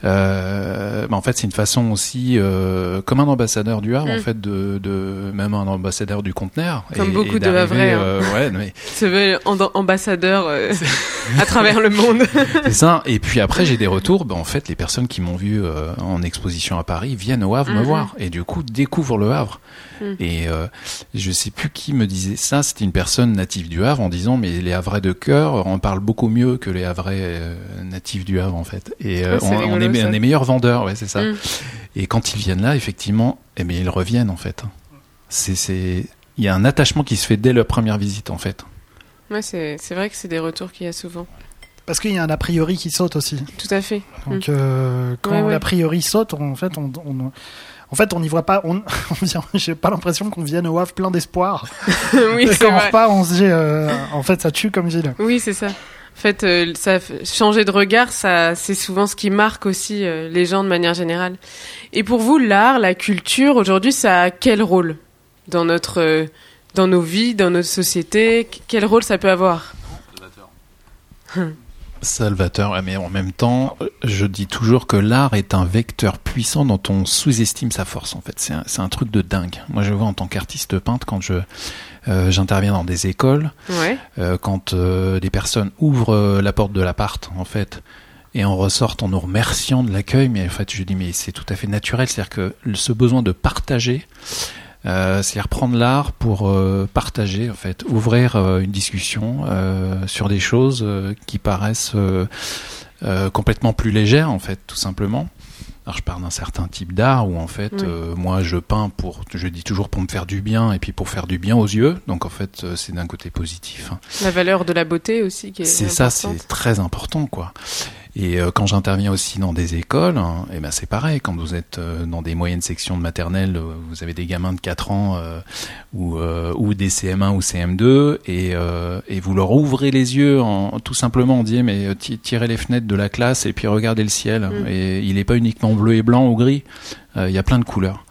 euh, bah, en fait, c'est une façon aussi, euh, comme un ambassadeur du Havre, Mm. en fait, de, de même un ambassadeur du conteneur. Comme et, beaucoup et de d'arriver, Havrais, hein. euh, ouais, mais Se veut en- ambassadeur euh, à travers le monde. c'est ça. Et puis après, j'ai des retours. Ben, en fait, les personnes qui m'ont vu euh, en exposition à Paris viennent au Havre me Mhm. voir, et du coup découvrent le Havre. Mhm. Et euh, je sais plus qui me disait ça. C'était une personne native du Havre en disant mais les Havrais de cœur en parlent beaucoup mieux que les Havrais euh, natifs du Havre en fait. Et euh, Ah, c'est on, on rigolo, est ça. un des meilleurs vendeurs, ouais, c'est ça. Mm. Et quand ils viennent là, effectivement, eh bien ils reviennent en fait. C'est c'est il y a un attachement qui se fait dès leur première visite en fait. Ouais, c'est, c'est vrai que c'est des retours qu'il y a souvent. Parce qu'il y a un a priori qui saute aussi. Tout à fait. Donc euh, quand Ouais, ouais. l'a priori saute, on- en fait, on, on, en fait, on n'y voit pas. On, on vient- j'ai pas l'impression qu'on vienne au Havre plein d'espoir. Oui, Et c'est quand on vrai. repart, on se dit, euh, en fait, ça tue comme ville. Oui, c'est ça. En fait, euh, ça, f- changer de regard, ça, c'est souvent ce qui marque aussi euh, les gens de manière générale. Et pour vous, l'art, la culture, aujourd'hui, ça a quel rôle dans notre, euh, dans nos vies, dans notre société? Qu- Quel rôle ça peut avoir? Salvateur, ouais, mais en même temps, je dis toujours que l'art est un vecteur puissant dont on sous-estime sa force. En fait, c'est un, c'est un truc de dingue. Moi, je vois en tant qu'artiste peintre, quand je euh, j'interviens dans des écoles, Ouais. euh, quand euh, des personnes ouvrent euh, la porte de l'appart, en fait, et en ressortent en nous remerciant de l'accueil, mais en fait, je dis mais c'est tout à fait naturel, c'est-à-dire que ce besoin de partager. Euh, c'est-à-dire prendre l'art pour euh, partager, en fait, ouvrir euh, une discussion euh, sur des choses euh, qui paraissent euh, euh, complètement plus légères, en fait, tout simplement. Alors je parle d'un certain type d'art où en fait, Oui. euh, moi je peins pour, je dis toujours pour me faire du bien et puis pour faire du bien aux yeux. Donc en fait, euh, c'est d'un côté positif. Hein. La valeur de la beauté aussi qui est C'est ça, importante. c'est très important, quoi. Et euh, quand j'interviens aussi dans des écoles, hein, et ben c'est pareil. Quand vous êtes euh, dans des moyennes sections de maternelle, euh, vous avez des gamins de quatre ans euh, ou euh, ou des C M un ou C M deux, et euh, et vous leur ouvrez les yeux en tout simplement en disant mais euh, tirez les fenêtres de la classe et puis regardez le ciel. Mmh. Et il est pas uniquement bleu et blanc ou gris. Il euh, y a plein de couleurs.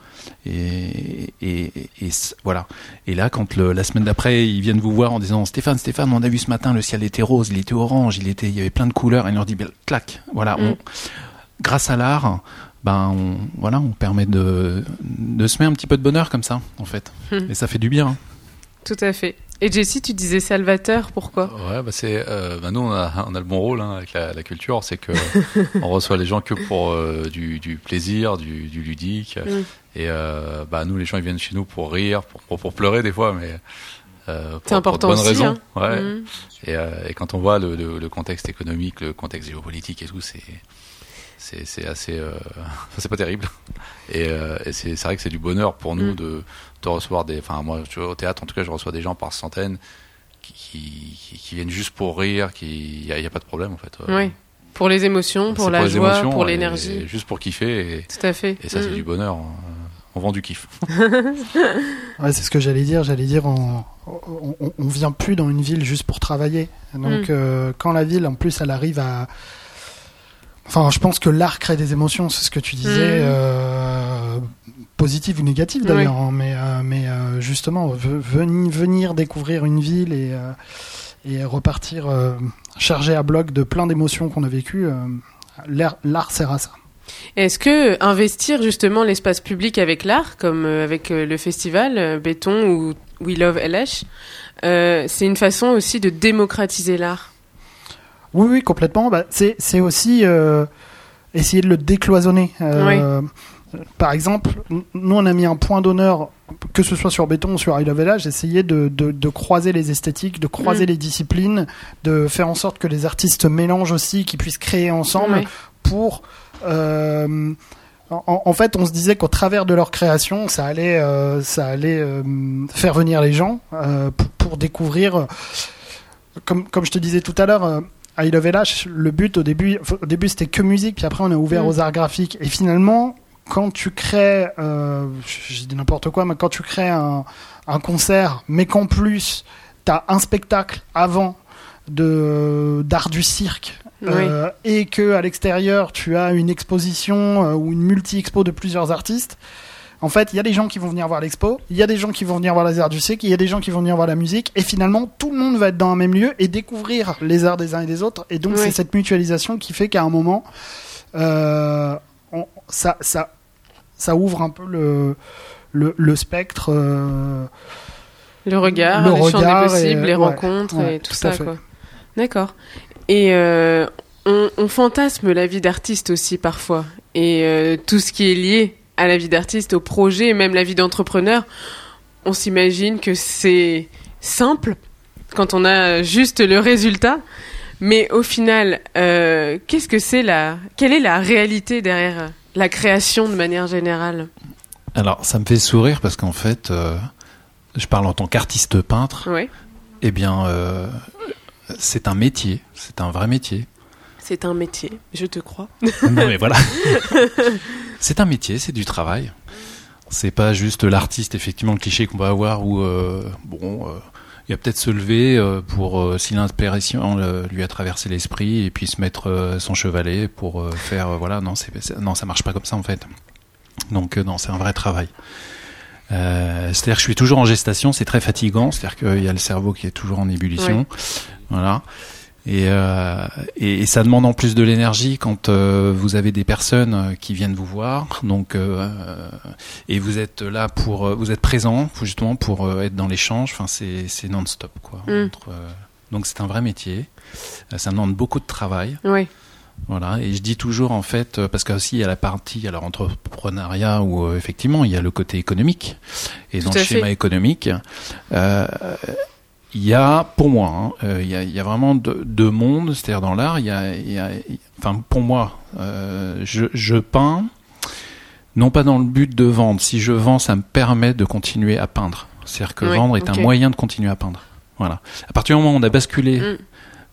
Et, et, et, et voilà. Et là, quand le, la semaine d'après, ils viennent vous voir en disant Stéphane, Stéphane, on a vu ce matin, le ciel était rose, il était orange, il était, il y avait plein de couleurs. Et on leur dit, ben, clac. Voilà. Mm. On, grâce à l'art, ben, on, voilà, on permet de, de semer un petit peu de bonheur comme ça, en fait. Mm. Et ça fait du bien. Hein. Tout à fait. Et Jessie, tu disais salvateur, pourquoi ? Ouais, bah c'est, euh, bah nous on a, on a le bon rôle hein, avec la, la culture, c'est que on reçoit les gens que pour euh, du, du plaisir, du, du ludique, mm. et euh, bah nous les gens ils viennent chez nous pour rire, pour, pour, pour pleurer des fois, mais euh, pour, c'est important pour de bonnes aussi, raisons. Hein. Ouais. Mm. Et, euh, et quand on voit le, le, le contexte économique, le contexte géopolitique et tout, c'est c'est, c'est assez, euh, c'est pas terrible. Et, euh, et c'est, c'est vrai que c'est du bonheur pour nous mm. de de recevoir des, enfin moi tu vois, au théâtre en tout cas je reçois des gens par centaines qui, qui, qui viennent juste pour rire, qui, y a, y a pas de problème en fait. Oui. Pour les émotions, pour c'est la pour joie, émotions, pour l'énergie. Et, et juste pour kiffer. Et, tout à fait. Et ça mmh. c'est du bonheur. On vend du kiff. Ouais, c'est ce que j'allais dire. J'allais dire, on, on, on vient plus dans une ville juste pour travailler. Donc mmh. euh, quand la ville en plus elle arrive à Enfin, je pense que l'art crée des émotions, c'est ce que tu disais, mmh. euh, positives ou négatives d'ailleurs, oui. hein, mais, euh, mais euh, justement, venir, venir découvrir une ville et, euh, et repartir euh, chargé à bloc de plein d'émotions qu'on a vécues, euh, l'art, l'art sert à ça. Est-ce que investir justement l'espace public avec l'art, comme euh, avec euh, le festival euh, Béton ou We Love L H, euh, c'est une façon aussi de démocratiser l'art ? Oui, oui, complètement. Bah, c'est, c'est aussi euh, essayer de le décloisonner. Euh, oui. Par exemple, nous, on a mis un point d'honneur, que ce soit sur Béton ou sur I Love L H, essayer de, de, de croiser les esthétiques, de croiser mmh. les disciplines, de faire en sorte que les artistes mélangent aussi, qu'ils puissent créer ensemble oui. pour... Euh, en, en fait, on se disait qu'au travers de leur création, ça allait, euh, ça allait euh, faire venir les gens euh, pour, pour découvrir... Euh, comme, comme je te disais tout à l'heure... Euh, I Love L H, le but au début, au début c'était que musique, puis après on a ouvert mmh. aux arts graphiques. Et finalement, quand tu crées, euh, je dis n'importe quoi, mais quand tu crées un, un concert, mais qu'en plus t'as un spectacle avant de d'art du cirque, oui. euh, et que à l'extérieur tu as une exposition euh, ou une multi-expo de plusieurs artistes. En fait, il y a des gens qui vont venir voir l'expo, il y a des gens qui vont venir voir les arts du cirque, il y a des gens qui vont venir voir la musique, et finalement, tout le monde va être dans un même lieu et découvrir les arts des uns et des autres. Et donc, oui. c'est cette mutualisation qui fait qu'à un moment, euh, on, ça, ça, ça ouvre un peu le, le, le spectre. Euh, le regard, le les regard champs des possibles, et, les ouais, rencontres ouais, et tout, tout ça, quoi. D'accord. Et euh, on, on fantasme la vie d'artiste aussi parfois, et euh, tout ce qui est lié à la vie d'artiste, au projet, et même la vie d'entrepreneur, on s'imagine que c'est simple quand on a juste le résultat. Mais au final, euh, qu'est-ce que c'est la, quelle est la réalité derrière la création de manière générale ? Alors, ça me fait sourire parce qu'en fait, euh, je parle en tant qu'artiste peintre. Oui. Eh bien, euh, c'est un métier, c'est un vrai métier. C'est un métier, je te crois. Non mais voilà. C'est un métier, c'est du travail. C'est pas juste l'artiste, effectivement, le cliché qu'on va avoir où, euh, bon, euh, il va peut-être se lever euh, pour, euh, si l'inspiration euh, lui a traversé l'esprit, et puis se mettre euh, son chevalet pour euh, faire, euh, voilà, non, c'est, c'est, non, ça marche pas comme ça en fait. Donc euh, non, c'est un vrai travail. Euh, c'est-à-dire que je suis toujours en gestation, c'est très fatigant, c'est-à-dire qu'il y a le cerveau qui est toujours en ébullition, oui. Voilà. Et, euh, et, et ça demande en plus de l'énergie quand euh, vous avez des personnes qui viennent vous voir, donc euh, et vous êtes là pour, vous êtes présent justement pour euh, être dans l'échange. Enfin, c'est, c'est non-stop quoi. Mm. Entre, euh, donc c'est un vrai métier. Ça demande beaucoup de travail. Oui. Voilà. Et je dis toujours en fait, parce qu'aussi il y a la partie, alors entrepreneuriat où euh, effectivement il y a le côté économique, et dans le schéma fait. économique. Euh, Il y a, pour moi, hein, euh, il, y a, il y a vraiment deux, deux mondes, c'est-à-dire dans l'art, il y a, il y a enfin pour moi, euh, je, je peins, non pas dans le but de vendre. Si je vends, ça me permet de continuer à peindre. C'est-à-dire que oui, vendre est okay. un moyen de continuer à peindre. Voilà. À partir du moment où on a basculé mm.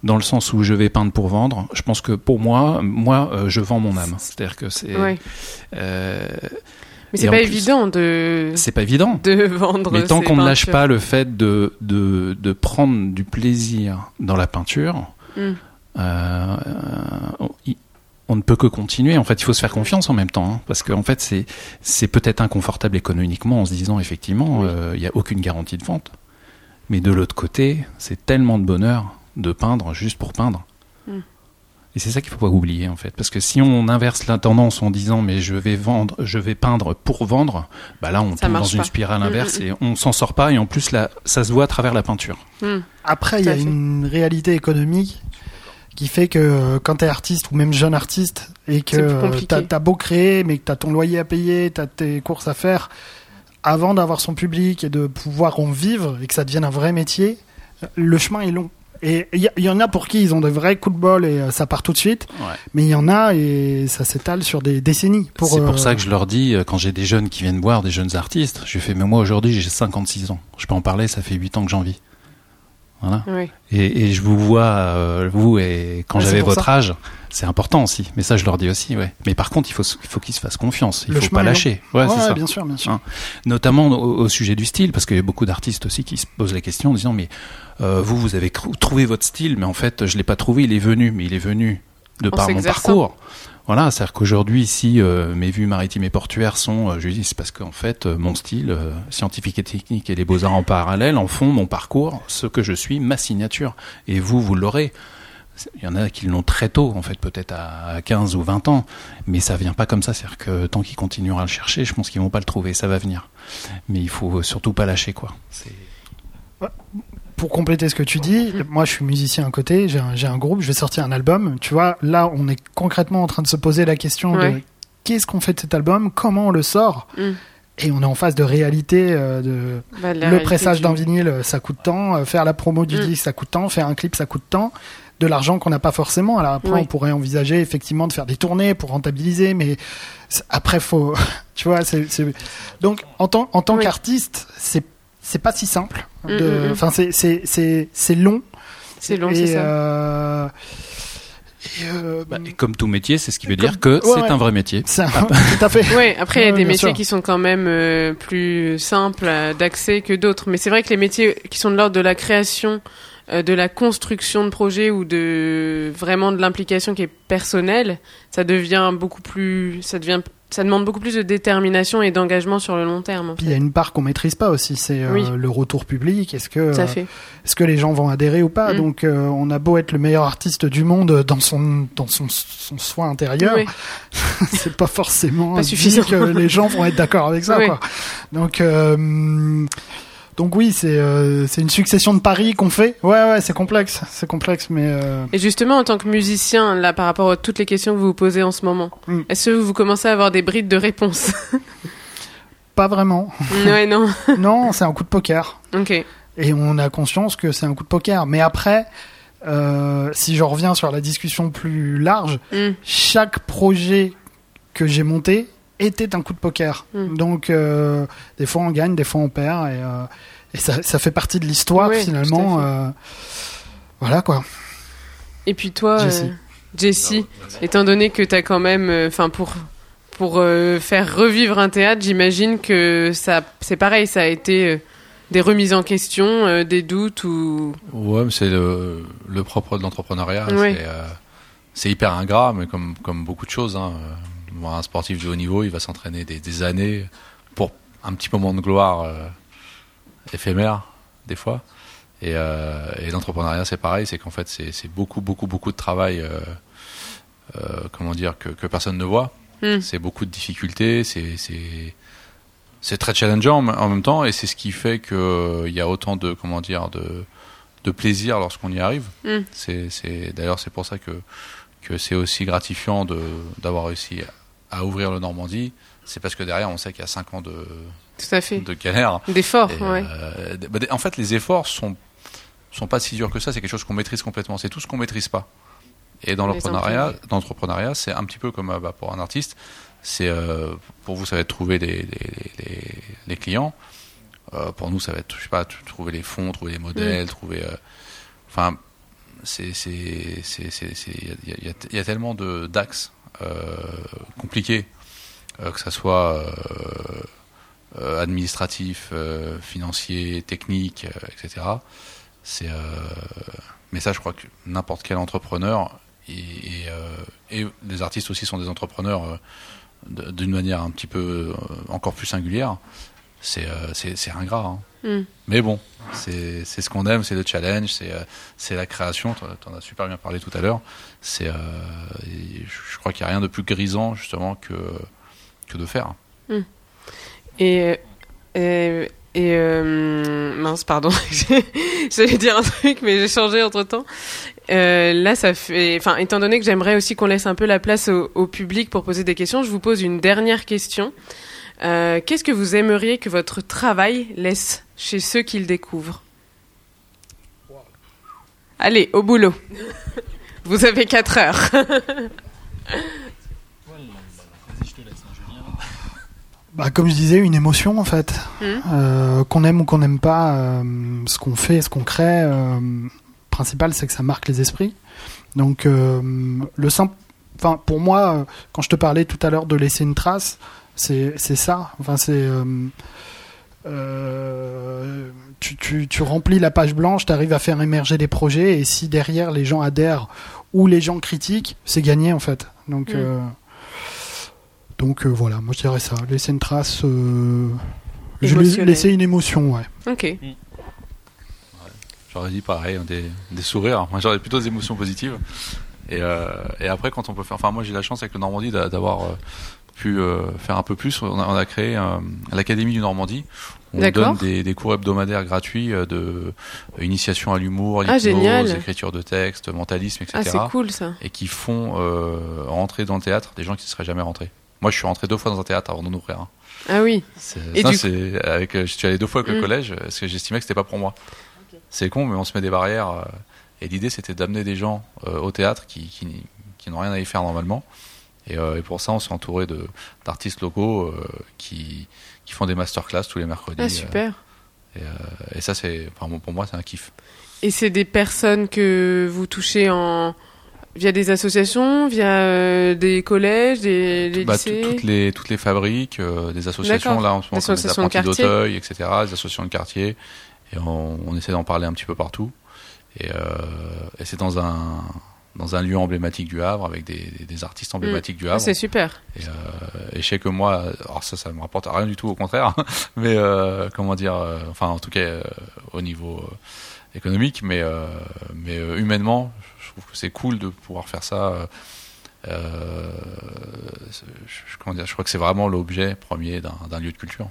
dans le sens où je vais peindre pour vendre. Je pense que pour moi, moi, euh, je vends mon âme. C'est-à-dire que c'est. Ouais. Euh, mais c'est pas évident de. C'est pas évident de vendre. Mais tant qu'on ne lâche peintures. pas le fait de de de prendre du plaisir dans la peinture, mm. euh, on, on ne peut que continuer. En fait, il faut se faire confiance en même temps, hein, parce qu'en fait, c'est c'est peut-être inconfortable économiquement en se disant effectivement, il oui. euh, y a aucune garantie de vente. Mais de l'autre côté, c'est tellement de bonheur de peindre juste pour peindre. Mm. Et c'est ça qu'il faut pas oublier en fait, parce que si on inverse la tendance en disant mais je vais vendre, je vais peindre pour vendre, bah là on ça tombe dans une pas. spirale inverse mmh, mmh. et on s'en sort pas et en plus là, ça se voit à travers la peinture. Mmh. Après il y a fait. une réalité économique qui fait que quand t'es artiste ou même jeune artiste et que t'as, t'as beau créer mais que t'as ton loyer à payer, t'as tes courses à faire, avant d'avoir son public et de pouvoir en vivre et que ça devienne un vrai métier, le chemin est long. Et il y, y en a pour qui ils ont de vrais coups de bol et euh, ça part tout de suite. Ouais. Mais il y en a et ça s'étale sur des décennies. Pour, c'est pour euh... ça que je leur dis, quand j'ai des jeunes qui viennent voir, des jeunes artistes, je fais, mais moi aujourd'hui j'ai cinquante-six ans. Je peux en parler, ça fait huit ans que j'en vis. Voilà. Oui. Et, et je vous vois, euh, vous, et quand ouais, j'avais votre ça. âge, c'est important aussi. Mais ça, je leur dis aussi, ouais. Mais par contre, il faut, il faut qu'ils se fassent confiance. Il ne faut pas lâcher. Ouais, ouais, c'est ça. Bien sûr, bien sûr. Hein. Notamment au, au sujet du style, parce qu'il y a beaucoup d'artistes aussi qui se posent la question en disant, mais euh, vous, vous avez cr- trouvé votre style, mais en fait, je l'ai pas trouvé. Il est venu, mais il est venu de par mon parcours. Voilà, c'est-à-dire qu'aujourd'hui, si euh, mes vues maritimes et portuaires sont, euh, je dis, c'est parce qu'en fait, euh, mon style euh, scientifique et technique et les beaux-arts en parallèle en font mon parcours, ce que je suis, ma signature. Et vous, vous l'aurez. Il y en a qui l'ont très tôt, en fait, peut-être à quinze ou vingt ans, mais ça vient pas comme ça. C'est-à-dire que tant qu'ils continueront à le chercher, je pense qu'ils vont pas le trouver, ça va venir. Mais il faut surtout pas lâcher, quoi. C'est... Pour compléter ce que tu dis, moi je suis musicien à côté, j'ai un, j'ai un groupe, je vais sortir un album. Tu vois, là on est concrètement en train de se poser la question ouais. de qu'est-ce qu'on fait de cet album, comment on le sort. Mm. Et on est en phase de réalité, euh, de bah, le réalité pressage du... d'un vinyle, ça coûte tant, euh, faire la promo du mm. disque, ça coûte tant, faire un clip, ça coûte tant. De l'argent qu'on n'a pas forcément. Alors après, oui. on pourrait envisager effectivement de faire des tournées pour rentabiliser, mais après faut, tu vois, c'est, c'est... donc en tant en tant oui. qu'artiste, c'est c'est pas si simple. De... Enfin, c'est, c'est, c'est, c'est long. C'est long, et, c'est ça. Euh... Et, euh... bah, et comme tout métier, c'est ce qui veut comme... dire que ouais, c'est ouais. un vrai métier. C'est un... Tout à fait. Oui, après, il y a ouais, des métiers sûr. qui sont quand même euh, plus simples d'accès que d'autres. Mais c'est vrai que les métiers qui sont de l'ordre de la création, euh, de la construction de projets ou de vraiment de l'implication qui est personnelle, ça devient beaucoup plus... Ça devient... Ça demande beaucoup plus de détermination et d'engagement sur le long terme. Puis il y a une part qu'on maîtrise pas aussi, c'est euh, oui. le retour public. Est-ce que Ça fait. Euh, est-ce que les gens vont adhérer ou pas? mm. Donc euh, on a beau être le meilleur artiste du monde dans son dans son, son soi intérieur, oui. c'est pas forcément pas suffisant que les gens vont être d'accord avec ça. Oui. Quoi. Donc euh, donc oui, c'est euh, c'est une succession de paris qu'on fait. Ouais ouais, c'est complexe, c'est complexe, mais. Euh... Et justement, en tant que musicien, là, par rapport à toutes les questions que vous vous posez en ce moment, mm. est-ce que vous commencez à avoir des brides de réponses? Pas vraiment. Ouais non. Non, c'est un coup de poker. Ok. Et on a conscience que c'est un coup de poker. Mais après, euh, si je reviens sur la discussion plus large, mm. chaque projet que j'ai monté était un coup de poker. Mm. Donc, euh, des fois on gagne, des fois on perd, et, euh, et ça, ça fait partie de l'histoire oui, finalement. Euh, voilà quoi. Et puis toi, Jessie, euh, Jessie étant donné que t'as quand même, enfin euh, pour pour euh, faire revivre un théâtre, j'imagine que ça, c'est pareil, ça a été euh, des remises en question, euh, des doutes ou. Ouais, mais c'est le, le propre de l'entrepreneuriat. Oui. C'est, euh, c'est hyper ingrat, mais comme comme beaucoup de choses. Hein, euh, un sportif de haut niveau, il va s'entraîner des, des années pour un petit moment de gloire euh, éphémère, des fois. Et, euh, et l'entrepreneuriat, c'est pareil, c'est qu'en fait, c'est, c'est beaucoup, beaucoup, beaucoup de travail, euh, euh, comment dire, que, que personne ne voit. Mm. C'est beaucoup de difficultés, c'est, c'est, c'est très challengeant en même temps, et c'est ce qui fait qu'il euh, y a autant de, comment dire, de, de plaisir lorsqu'on y arrive. Mm. C'est, c'est, d'ailleurs, c'est pour ça que, que c'est aussi gratifiant de, d'avoir réussi à ouvrir le Normandie, c'est parce que derrière on sait qu'il y a cinq ans de, Tout à fait. de galère. D'efforts, et, ouais. Euh, bah, en fait, les efforts sont, sont pas si durs que ça, c'est quelque chose qu'on maîtrise complètement, c'est tout ce qu'on maîtrise pas. Et dans l'entrepreneuriat, dans l'entrepreneuriat, c'est un petit peu comme bah, pour un artiste, c'est, euh, pour vous ça va être trouver les, les, les, les clients, euh, pour nous ça va être, je sais pas, trouver les fonds, trouver les modèles, mmh. trouver... Euh, enfin... c'est c'est c'est c'est c'est il y a, y, a, y a tellement de d'axes euh, compliqués, euh, que ça soit euh, euh, administratif, euh, financier, technique, euh, et cetera. C'est euh, mais ça, je crois que n'importe quel entrepreneur et et, euh, et les artistes aussi sont des entrepreneurs euh, d'une manière un petit peu euh, encore plus singulière. C'est euh, c'est c'est ingrat. Hein. Mm. Mais bon, c'est c'est ce qu'on aime, c'est le challenge, c'est euh, c'est la création. T'en as super bien parlé tout à l'heure. C'est euh, je crois qu'il y a rien de plus grisant justement que que de faire. Mm. Et et, et euh, mince, pardon, j'allais dire un truc, mais j'ai changé entre temps. Euh, là, ça fait, enfin, étant donné que j'aimerais aussi qu'on laisse un peu la place au, au public pour poser des questions, je vous pose une dernière question. Euh, qu'est-ce que vous aimeriez que votre travail laisse chez ceux qui le découvrent ? Wow. Allez, au boulot. Vous avez quatre heures. Bah, comme je disais, une émotion en fait. Mmh. Euh, qu'on aime ou qu'on n'aime pas, euh, ce qu'on fait, ce qu'on crée, euh, principal, c'est que ça marque les esprits. Donc, euh, le simple, enfin, pour moi, quand je te parlais tout à l'heure de laisser une trace, c'est c'est ça. Enfin, c'est euh, euh, tu, tu tu remplis la page blanche, tu arrives à faire émerger des projets, et si derrière les gens adhèrent ou les gens critiquent, c'est gagné en fait. Donc mmh. euh, donc euh, voilà, moi je dirais ça, laisser une trace, euh, je laisser une émotion, ouais. Ok. Mmh. Ouais, j'aurais dit pareil, des des sourires. Moi j'aurais plutôt des émotions positives. Et euh, et après quand on peut faire, enfin moi j'ai la chance avec le Normandie d'avoir euh, pu euh, faire un peu plus. On a, on a créé euh, l'Académie du Normandie. On D'accord. donne des, des cours hebdomadaires gratuits euh, de euh, initiation à l'humour, l'hypnose, ah, écriture de texte, mentalisme, et cetera. Ah, c'est cool ça. Et qui font euh, rentrer dans le théâtre des gens qui ne seraient jamais rentrés. Moi, je suis rentré deux fois dans un théâtre avant d'en ouvrir un. Ah oui. C'est, et ça, du... c'est avec. Je suis allé deux fois avec mmh. le collège parce que j'estimais que c'était pas pour moi. Okay. C'est con, mais on se met des barrières. Euh, et l'idée, c'était d'amener des gens euh, au théâtre qui, qui, qui n'ont rien à y faire normalement. Et, euh, et pour ça, on s'est entouré de, d'artistes locaux euh, qui, qui font des masterclass tous les mercredis. Ah, super. Euh, et, euh, et ça, c'est, enfin, bon, pour moi, c'est un kiff. Et c'est des personnes que vous touchez en... via des associations, via euh, des collèges, des, des bah, lycées t- toutes, les, toutes les fabriques, euh, des associations, D'accord. là, en ce moment, comme des apprentis d'Auteuil, et cetera, des associations de quartier. Et on, on essaie d'en parler un petit peu partout. Et, euh, et c'est dans un... dans un lieu emblématique du Havre, avec des, des artistes emblématiques mmh. du Havre. C'est super. Et, euh, et je sais que moi, alors ça, ça me rapporte rien du tout, au contraire, mais euh, comment dire, euh, enfin en tout cas euh, au niveau euh, économique, mais, euh, mais euh, humainement, je trouve que c'est cool de pouvoir faire ça. Euh, je, comment dire, je crois que c'est vraiment l'objet premier d'un, d'un lieu de culture.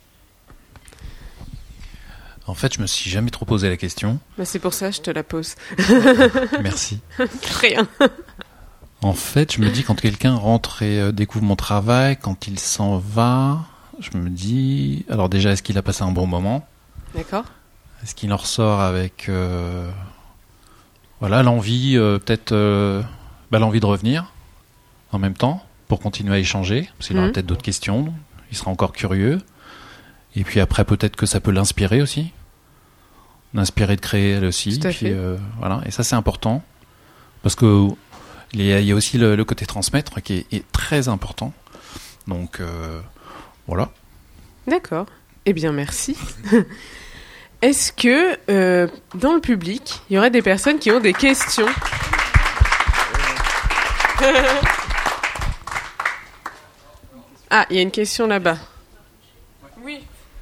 En fait, je me suis jamais trop posé la question. Bah c'est pour ça que je te la pose. Merci. Rien. En fait, je me dis quand quelqu'un rentre et euh, découvre mon travail, quand il s'en va, je me dis, alors déjà, est-ce qu'il a passé un bon moment ? D'accord. Est-ce qu'il en ressort avec, euh, voilà, l'envie, euh, peut-être, euh, bah, l'envie de revenir en même temps pour continuer à échanger, parce qu'il mmh. aura peut-être d'autres questions, il sera encore curieux. Et puis après, peut-être que ça peut l'inspirer aussi. L'inspirer de créer elle aussi. Tout à puis, fait. Euh, voilà. Et ça, c'est important. Parce que il y a, il y a aussi le, le côté transmettre qui est, est très important. Donc, euh, voilà. D'accord. Eh bien, merci. Est-ce que, euh, dans le public, il y aurait des personnes qui ont des questions ? Ah, il y a une question là-bas. Oui.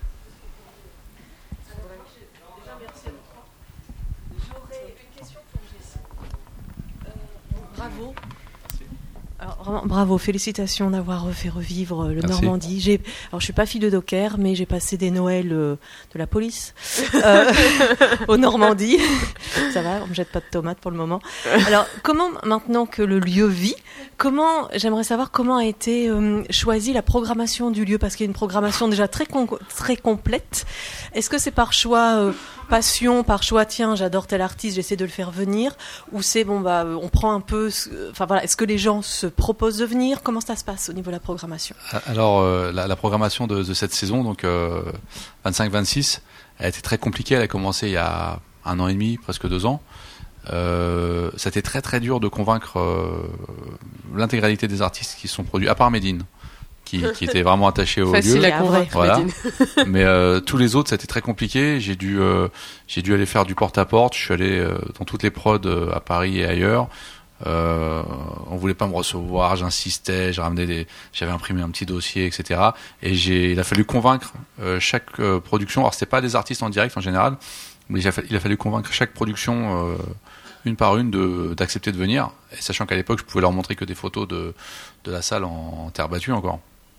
Bravo. Alors, vraiment, bravo, félicitations d'avoir fait revivre le Merci. Normandie. J'ai, alors, je suis pas fille de docker, mais j'ai passé des Noëls euh, de la police euh, au Normandie. Ça va, on me jette pas de tomates pour le moment. Alors, comment, maintenant que le lieu vit, comment, j'aimerais savoir comment a été euh, choisie la programmation du lieu, parce qu'il y a une programmation déjà très, con- très complète. Est-ce que c'est par choix euh, passion, par choix, tiens, j'adore tel artiste, j'essaie de le faire venir, ou c'est, bon, bah, on prend un peu, enfin voilà, est-ce que les gens se proposent de venir ? Comment ça se passe au niveau de la programmation ? Alors, euh, la, la programmation de, de cette saison, donc euh, vingt-cinq vingt-six, elle a été très compliquée. Elle a commencé il y a un an et demi, presque deux ans. euh, ça a été très très dur de convaincre euh, l'intégralité des artistes qui se sont produits, à part Médine, qui, qui était vraiment attaché au Facile lieu. à convaincre, Voilà. Médine. Mais euh, tous les autres, c'était très compliqué. J'ai dû, euh, j'ai dû aller faire du porte-à-porte. Je suis allé euh, dans toutes les prods euh, à Paris et ailleurs. Euh, on voulait pas me recevoir, j'insistais, j'ai ramené des, j'avais imprimé un petit dossier, et cetera. Et j'ai, il a fallu convaincre euh, chaque euh, production. Alors c'était pas des artistes en direct en général, mais il a, fa- il a fallu convaincre chaque production euh, une par une de, d'accepter de venir. Et sachant qu'à l'époque, je pouvais leur montrer que des photos de, de la salle en, en terre battue encore.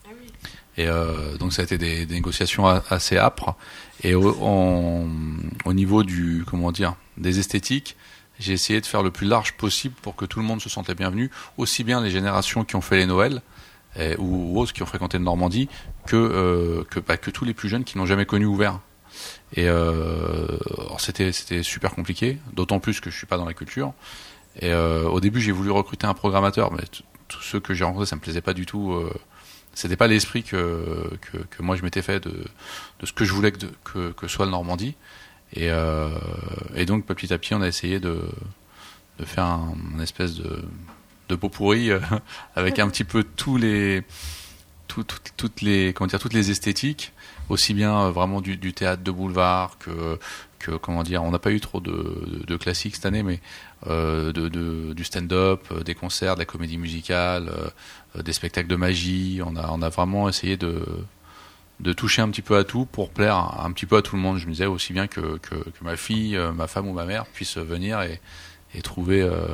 Et euh, donc ça a été des, des négociations a, assez âpres. Et au, en, au niveau du, comment dire, des esthétiques, j'ai essayé de faire le plus large possible pour que tout le monde se sente les bienvenus, aussi bien les générations qui ont fait les Noëls et, ou autres qui ont fréquenté le Normandie, que euh, que, bah, que tous les plus jeunes qui n'ont jamais connu Ouvert. Et euh, alors c'était c'était super compliqué, d'autant plus que je suis pas dans la culture. Et euh, au début, j'ai voulu recruter un programmateur, mais t- tous ceux que j'ai rencontrés, ça me plaisait pas du tout. Euh, c'était pas l'esprit que, que que moi je m'étais fait de de ce que je voulais que de, que, que soit le Normandie. Et, euh, et donc petit à petit on a essayé de, de faire un, un espèce de, de pot pourri euh, avec un petit peu tous les, tout, tout, toutes les, comment dire, toutes les esthétiques, aussi bien euh, vraiment du, du théâtre de boulevard que, que comment dire, on n'a pas eu trop de, de, de classiques cette année, mais euh, de, de, du stand-up, euh, des concerts, de la comédie musicale, euh, des spectacles de magie. On a, on a vraiment essayé de de toucher un petit peu à tout pour plaire un, un petit peu à tout le monde. Je me disais aussi bien que, que, que ma fille, euh, ma femme ou ma mère puissent venir et, et trouver euh,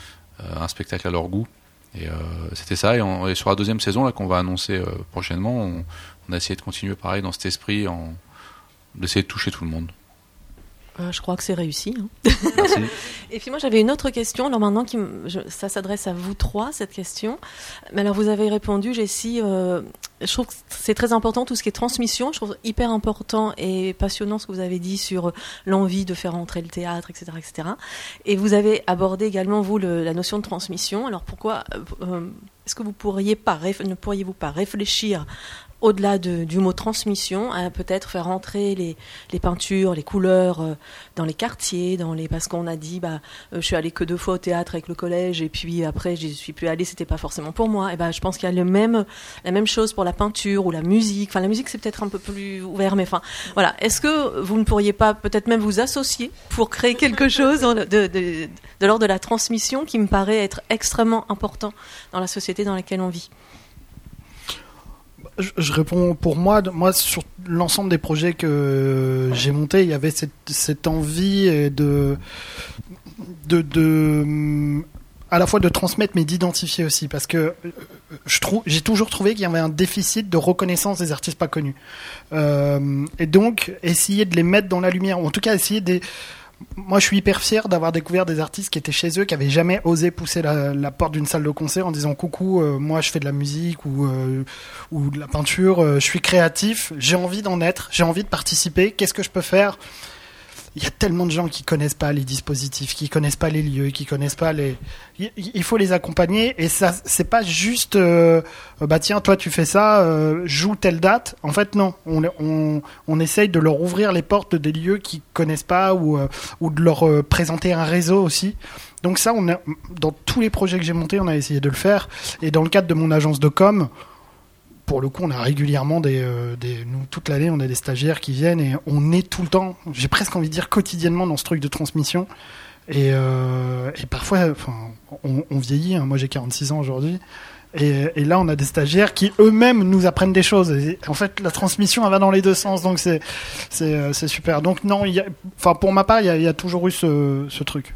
un spectacle à leur goût. Et euh, c'était ça. Et, on, et sur la deuxième saison là qu'on va annoncer euh, prochainement, on, on a essayé de continuer pareil dans cet esprit, en, d'essayer de toucher tout le monde. Euh, je crois que c'est réussi. Hein. Merci. Et puis moi j'avais une autre question. Alors maintenant, qui me, je, ça s'adresse à vous trois cette question. Mais alors vous avez répondu, Jessie. Euh, je trouve que c'est très important tout ce qui est transmission. Je trouve hyper important et passionnant ce que vous avez dit sur l'envie de faire entrer le théâtre, et cetera, et cetera. Et vous avez abordé également vous le, la notion de transmission. Alors pourquoi euh, est-ce que vous pourriez pas ne pourriez-vous pas réfléchir au-delà de, du mot transmission, à peut-être faire entrer les, les peintures, les couleurs euh, dans les quartiers, dans les parce qu'on a dit bah euh, je suis allée que deux fois au théâtre avec le collège et puis après je suis plus allée, c'était pas forcément pour moi. Et ben bah, je pense qu'il y a le même la même chose pour la peinture ou la musique. Enfin la musique c'est peut-être un peu plus ouvert, mais enfin voilà. Est-ce que vous ne pourriez pas peut-être même vous associer pour créer quelque chose de, de, de, de l'ordre de la transmission qui me paraît être extrêmement important dans la société dans laquelle on vit? Je, je réponds pour moi. Moi, sur l'ensemble des projets que j'ai montés, il y avait cette, cette envie de, de, de, à la fois de transmettre, mais d'identifier aussi, parce que je trouve, j'ai toujours trouvé qu'il y avait un déficit de reconnaissance des artistes pas connus. Euh, et donc, essayer de les mettre dans la lumière, ou en tout cas essayer de Moi, je suis hyper fier d'avoir découvert des artistes qui étaient chez eux, qui avaient jamais osé pousser la, la porte d'une salle de concert en disant coucou, euh, moi je fais de la musique ou euh, ou de la peinture, euh, je suis créatif, j'ai envie d'en être, j'ai envie de participer. Qu'est-ce que je peux faire ? Il y a tellement de gens qui connaissent pas les dispositifs, qui connaissent pas les lieux, qui connaissent pas les. Il faut les accompagner et ça, c'est pas juste. Euh, bah tiens, toi tu fais ça, euh, joue telle date. En fait, non. On, on, on essaye de leur ouvrir les portes des lieux qu'ils connaissent pas ou euh, ou de leur euh, présenter un réseau aussi. Donc ça, on a, dans tous les projets que j'ai montés, on a essayé de le faire. Et dans le cadre de mon agence de com. Pour le coup, on a régulièrement des, euh, des, nous toute l'année, on a des stagiaires qui viennent et on est tout le temps, j'ai presque envie de dire quotidiennement dans ce truc de transmission. Et, euh, et parfois, enfin, on, on vieillit. Hein, moi, j'ai quarante-six ans aujourd'hui. Et, et là, on a des stagiaires qui eux-mêmes nous apprennent des choses. Et en fait, la transmission, elle va dans les deux sens, donc c'est, c'est, c'est super. Donc non, il y a, enfin, pour ma part, il y a, il y a toujours eu ce, ce truc.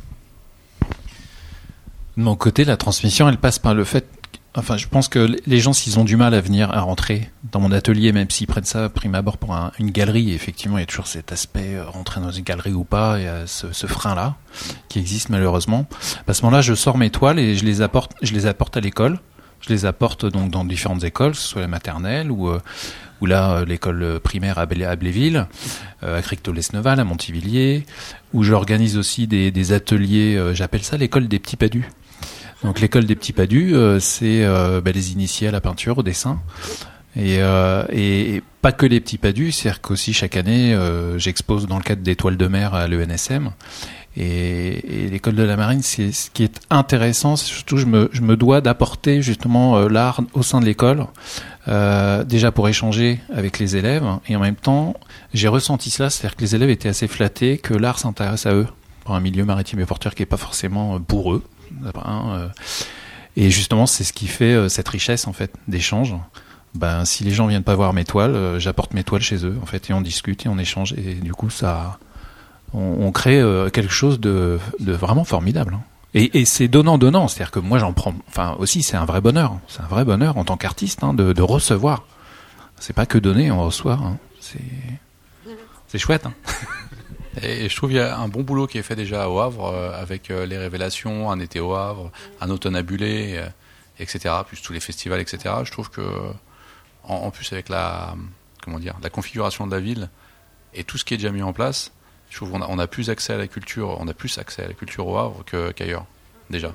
De mon côté, la transmission, elle passe par le fait. Enfin, je pense que les gens, s'ils ont du mal à venir, à rentrer dans mon atelier, même s'ils prennent ça prime abord pour un, une galerie, effectivement, il y a toujours cet aspect euh, rentrer dans une galerie ou pas, il y a ce, ce frein-là qui existe malheureusement. À ce moment-là, je sors mes toiles et je les apporte, je les apporte à l'école. Je les apporte donc dans différentes écoles, que ce soit la maternelle ou euh, ou là l'école primaire à, Blé, à Bléville, euh, à Cricto-Lesneval, à Montivilliers, où j'organise aussi des, des ateliers. Euh, j'appelle ça l'école des petits padus. Donc l'école des petits padus, euh, c'est euh, bah, les initiés à la peinture, au dessin, et, euh, et, et pas que les petits padus, c'est-à-dire qu'aussi chaque année, euh, j'expose dans le cadre des toiles de mer à l'E N S M, Et, et l'école de la marine, c'est ce qui est intéressant. C'est surtout, je me, je me dois d'apporter justement euh, l'art au sein de l'école, euh, déjà pour échanger avec les élèves, et en même temps, j'ai ressenti cela, c'est-à-dire que les élèves étaient assez flattés que l'art s'intéresse à eux, pour un milieu maritime et portuaire qui est pas forcément pour eux. Hein, euh, et justement, c'est ce qui fait euh, cette richesse en fait d'échange. Ben, si les gens viennent pas voir mes toiles, euh, j'apporte mes toiles chez eux, en fait, et on discute et on échange, et du coup, ça, on, on crée euh, quelque chose de, de vraiment formidable. Hein. Et, et c'est donnant-donnant, c'est-à-dire que moi, j'en prends, enfin, aussi, c'est un vrai bonheur, c'est un vrai bonheur en tant qu'artiste, hein, de, de recevoir. C'est pas que donner, on reçoit, hein. c'est, c'est chouette. Hein. Et je trouve qu'il y a un bon boulot qui est fait déjà au Havre, euh, avec euh, les révélations, un été au Havre, un automne à Bullet, euh, et cetera, plus tous les festivals, et cetera. Je trouve que En, en plus avec la, comment dire, la configuration de la ville et tout ce qui est déjà mis en place, je trouve qu'on a, on a plus accès à la culture, on a plus accès à la culture au Havre que, qu'ailleurs, déjà.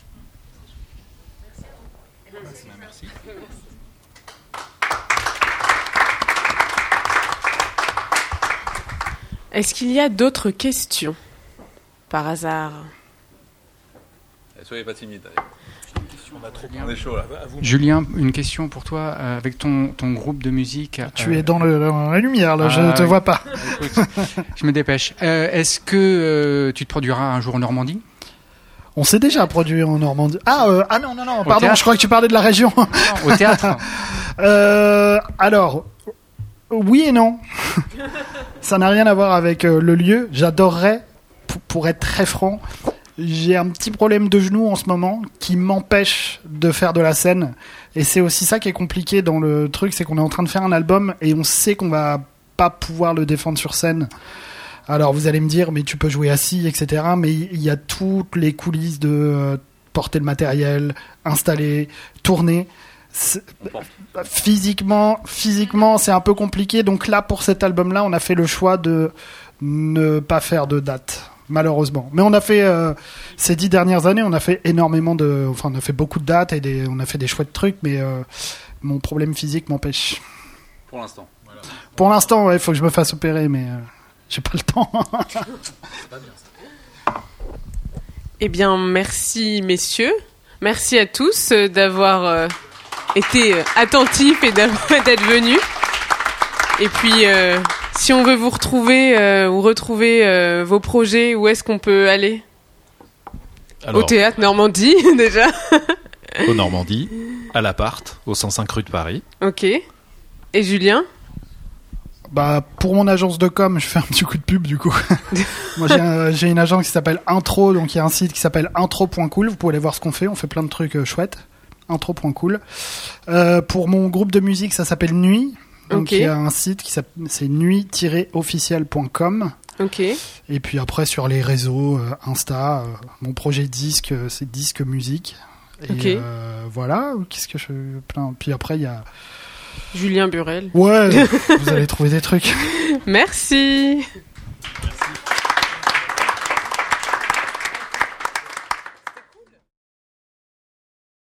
Merci. Est-ce qu'il y a d'autres questions, par hasard? Soyez pas timide. On a trop bien. On est chaud là. Julien, une question pour toi. Euh, avec ton, ton groupe de musique. Tu euh, es dans, le, dans la lumière là, ah, je ne te vois pas. Écoute, je me dépêche. Euh, est-ce que euh, tu te produiras un jour en Normandie? On s'est déjà produit en Normandie. Ah, euh, ah non, non, non, Au pardon, théâtre? je crois que tu parlais de la région. Non, au théâtre. euh, alors, oui et non. Ça n'a rien à voir avec euh, le lieu. J'adorerais, p- pour être très franc, j'ai un petit problème de genou en ce moment qui m'empêche de faire de la scène. Et c'est aussi ça qui est compliqué dans le truc, c'est qu'on est en train de faire un album et on sait qu'on va pas pouvoir le défendre sur scène. Alors vous allez me dire, mais tu peux jouer assis, et cetera. Mais il y a toutes les coulisses de euh, porter le matériel, installer, tourner. C'est... Physiquement, physiquement, c'est un peu compliqué. Donc là, pour cet album-là, on a fait le choix de ne pas faire de date, malheureusement. Mais on a fait euh, ces dix dernières années, on a fait énormément de, enfin, on a fait beaucoup de dates et des, on a fait des chouettes trucs. Mais euh, mon problème physique m'empêche. Pour l'instant. Voilà. Pour l'instant, il ouais, faut que je me fasse opérer, mais euh, j'ai pas le temps. Eh bien, merci messieurs. Merci à tous euh, d'avoir euh, été euh, attentifs et d'être venus. Et puis, euh, si on veut vous retrouver euh, ou retrouver euh, vos projets, où est-ce qu'on peut aller? Alors, au théâtre Normandie, déjà. Au Normandie, à l'appart, au cent cinq rue de Paris. Ok. Et Julien? Bah, pour mon agence de com, je fais un petit coup de pub du coup. Moi, j'ai, un, j'ai une agence qui s'appelle Intro, donc il y a un site qui s'appelle intro point cool. Vous pouvez aller voir ce qu'on fait. On fait plein de trucs euh, chouettes. intro point cool. Euh, pour mon groupe de musique, ça s'appelle Nuit. Donc okay. Il y a un site qui s'appelle c'est nuit tiret officiel point com. Ok. Et puis après sur les réseaux, euh, Insta, euh, mon projet disque, euh, c'est disque musique. Et ok. euh, voilà. Qu'est-ce que je plein. Puis après il y a Julien Burel. Ouais, vous allez trouver des trucs. Merci.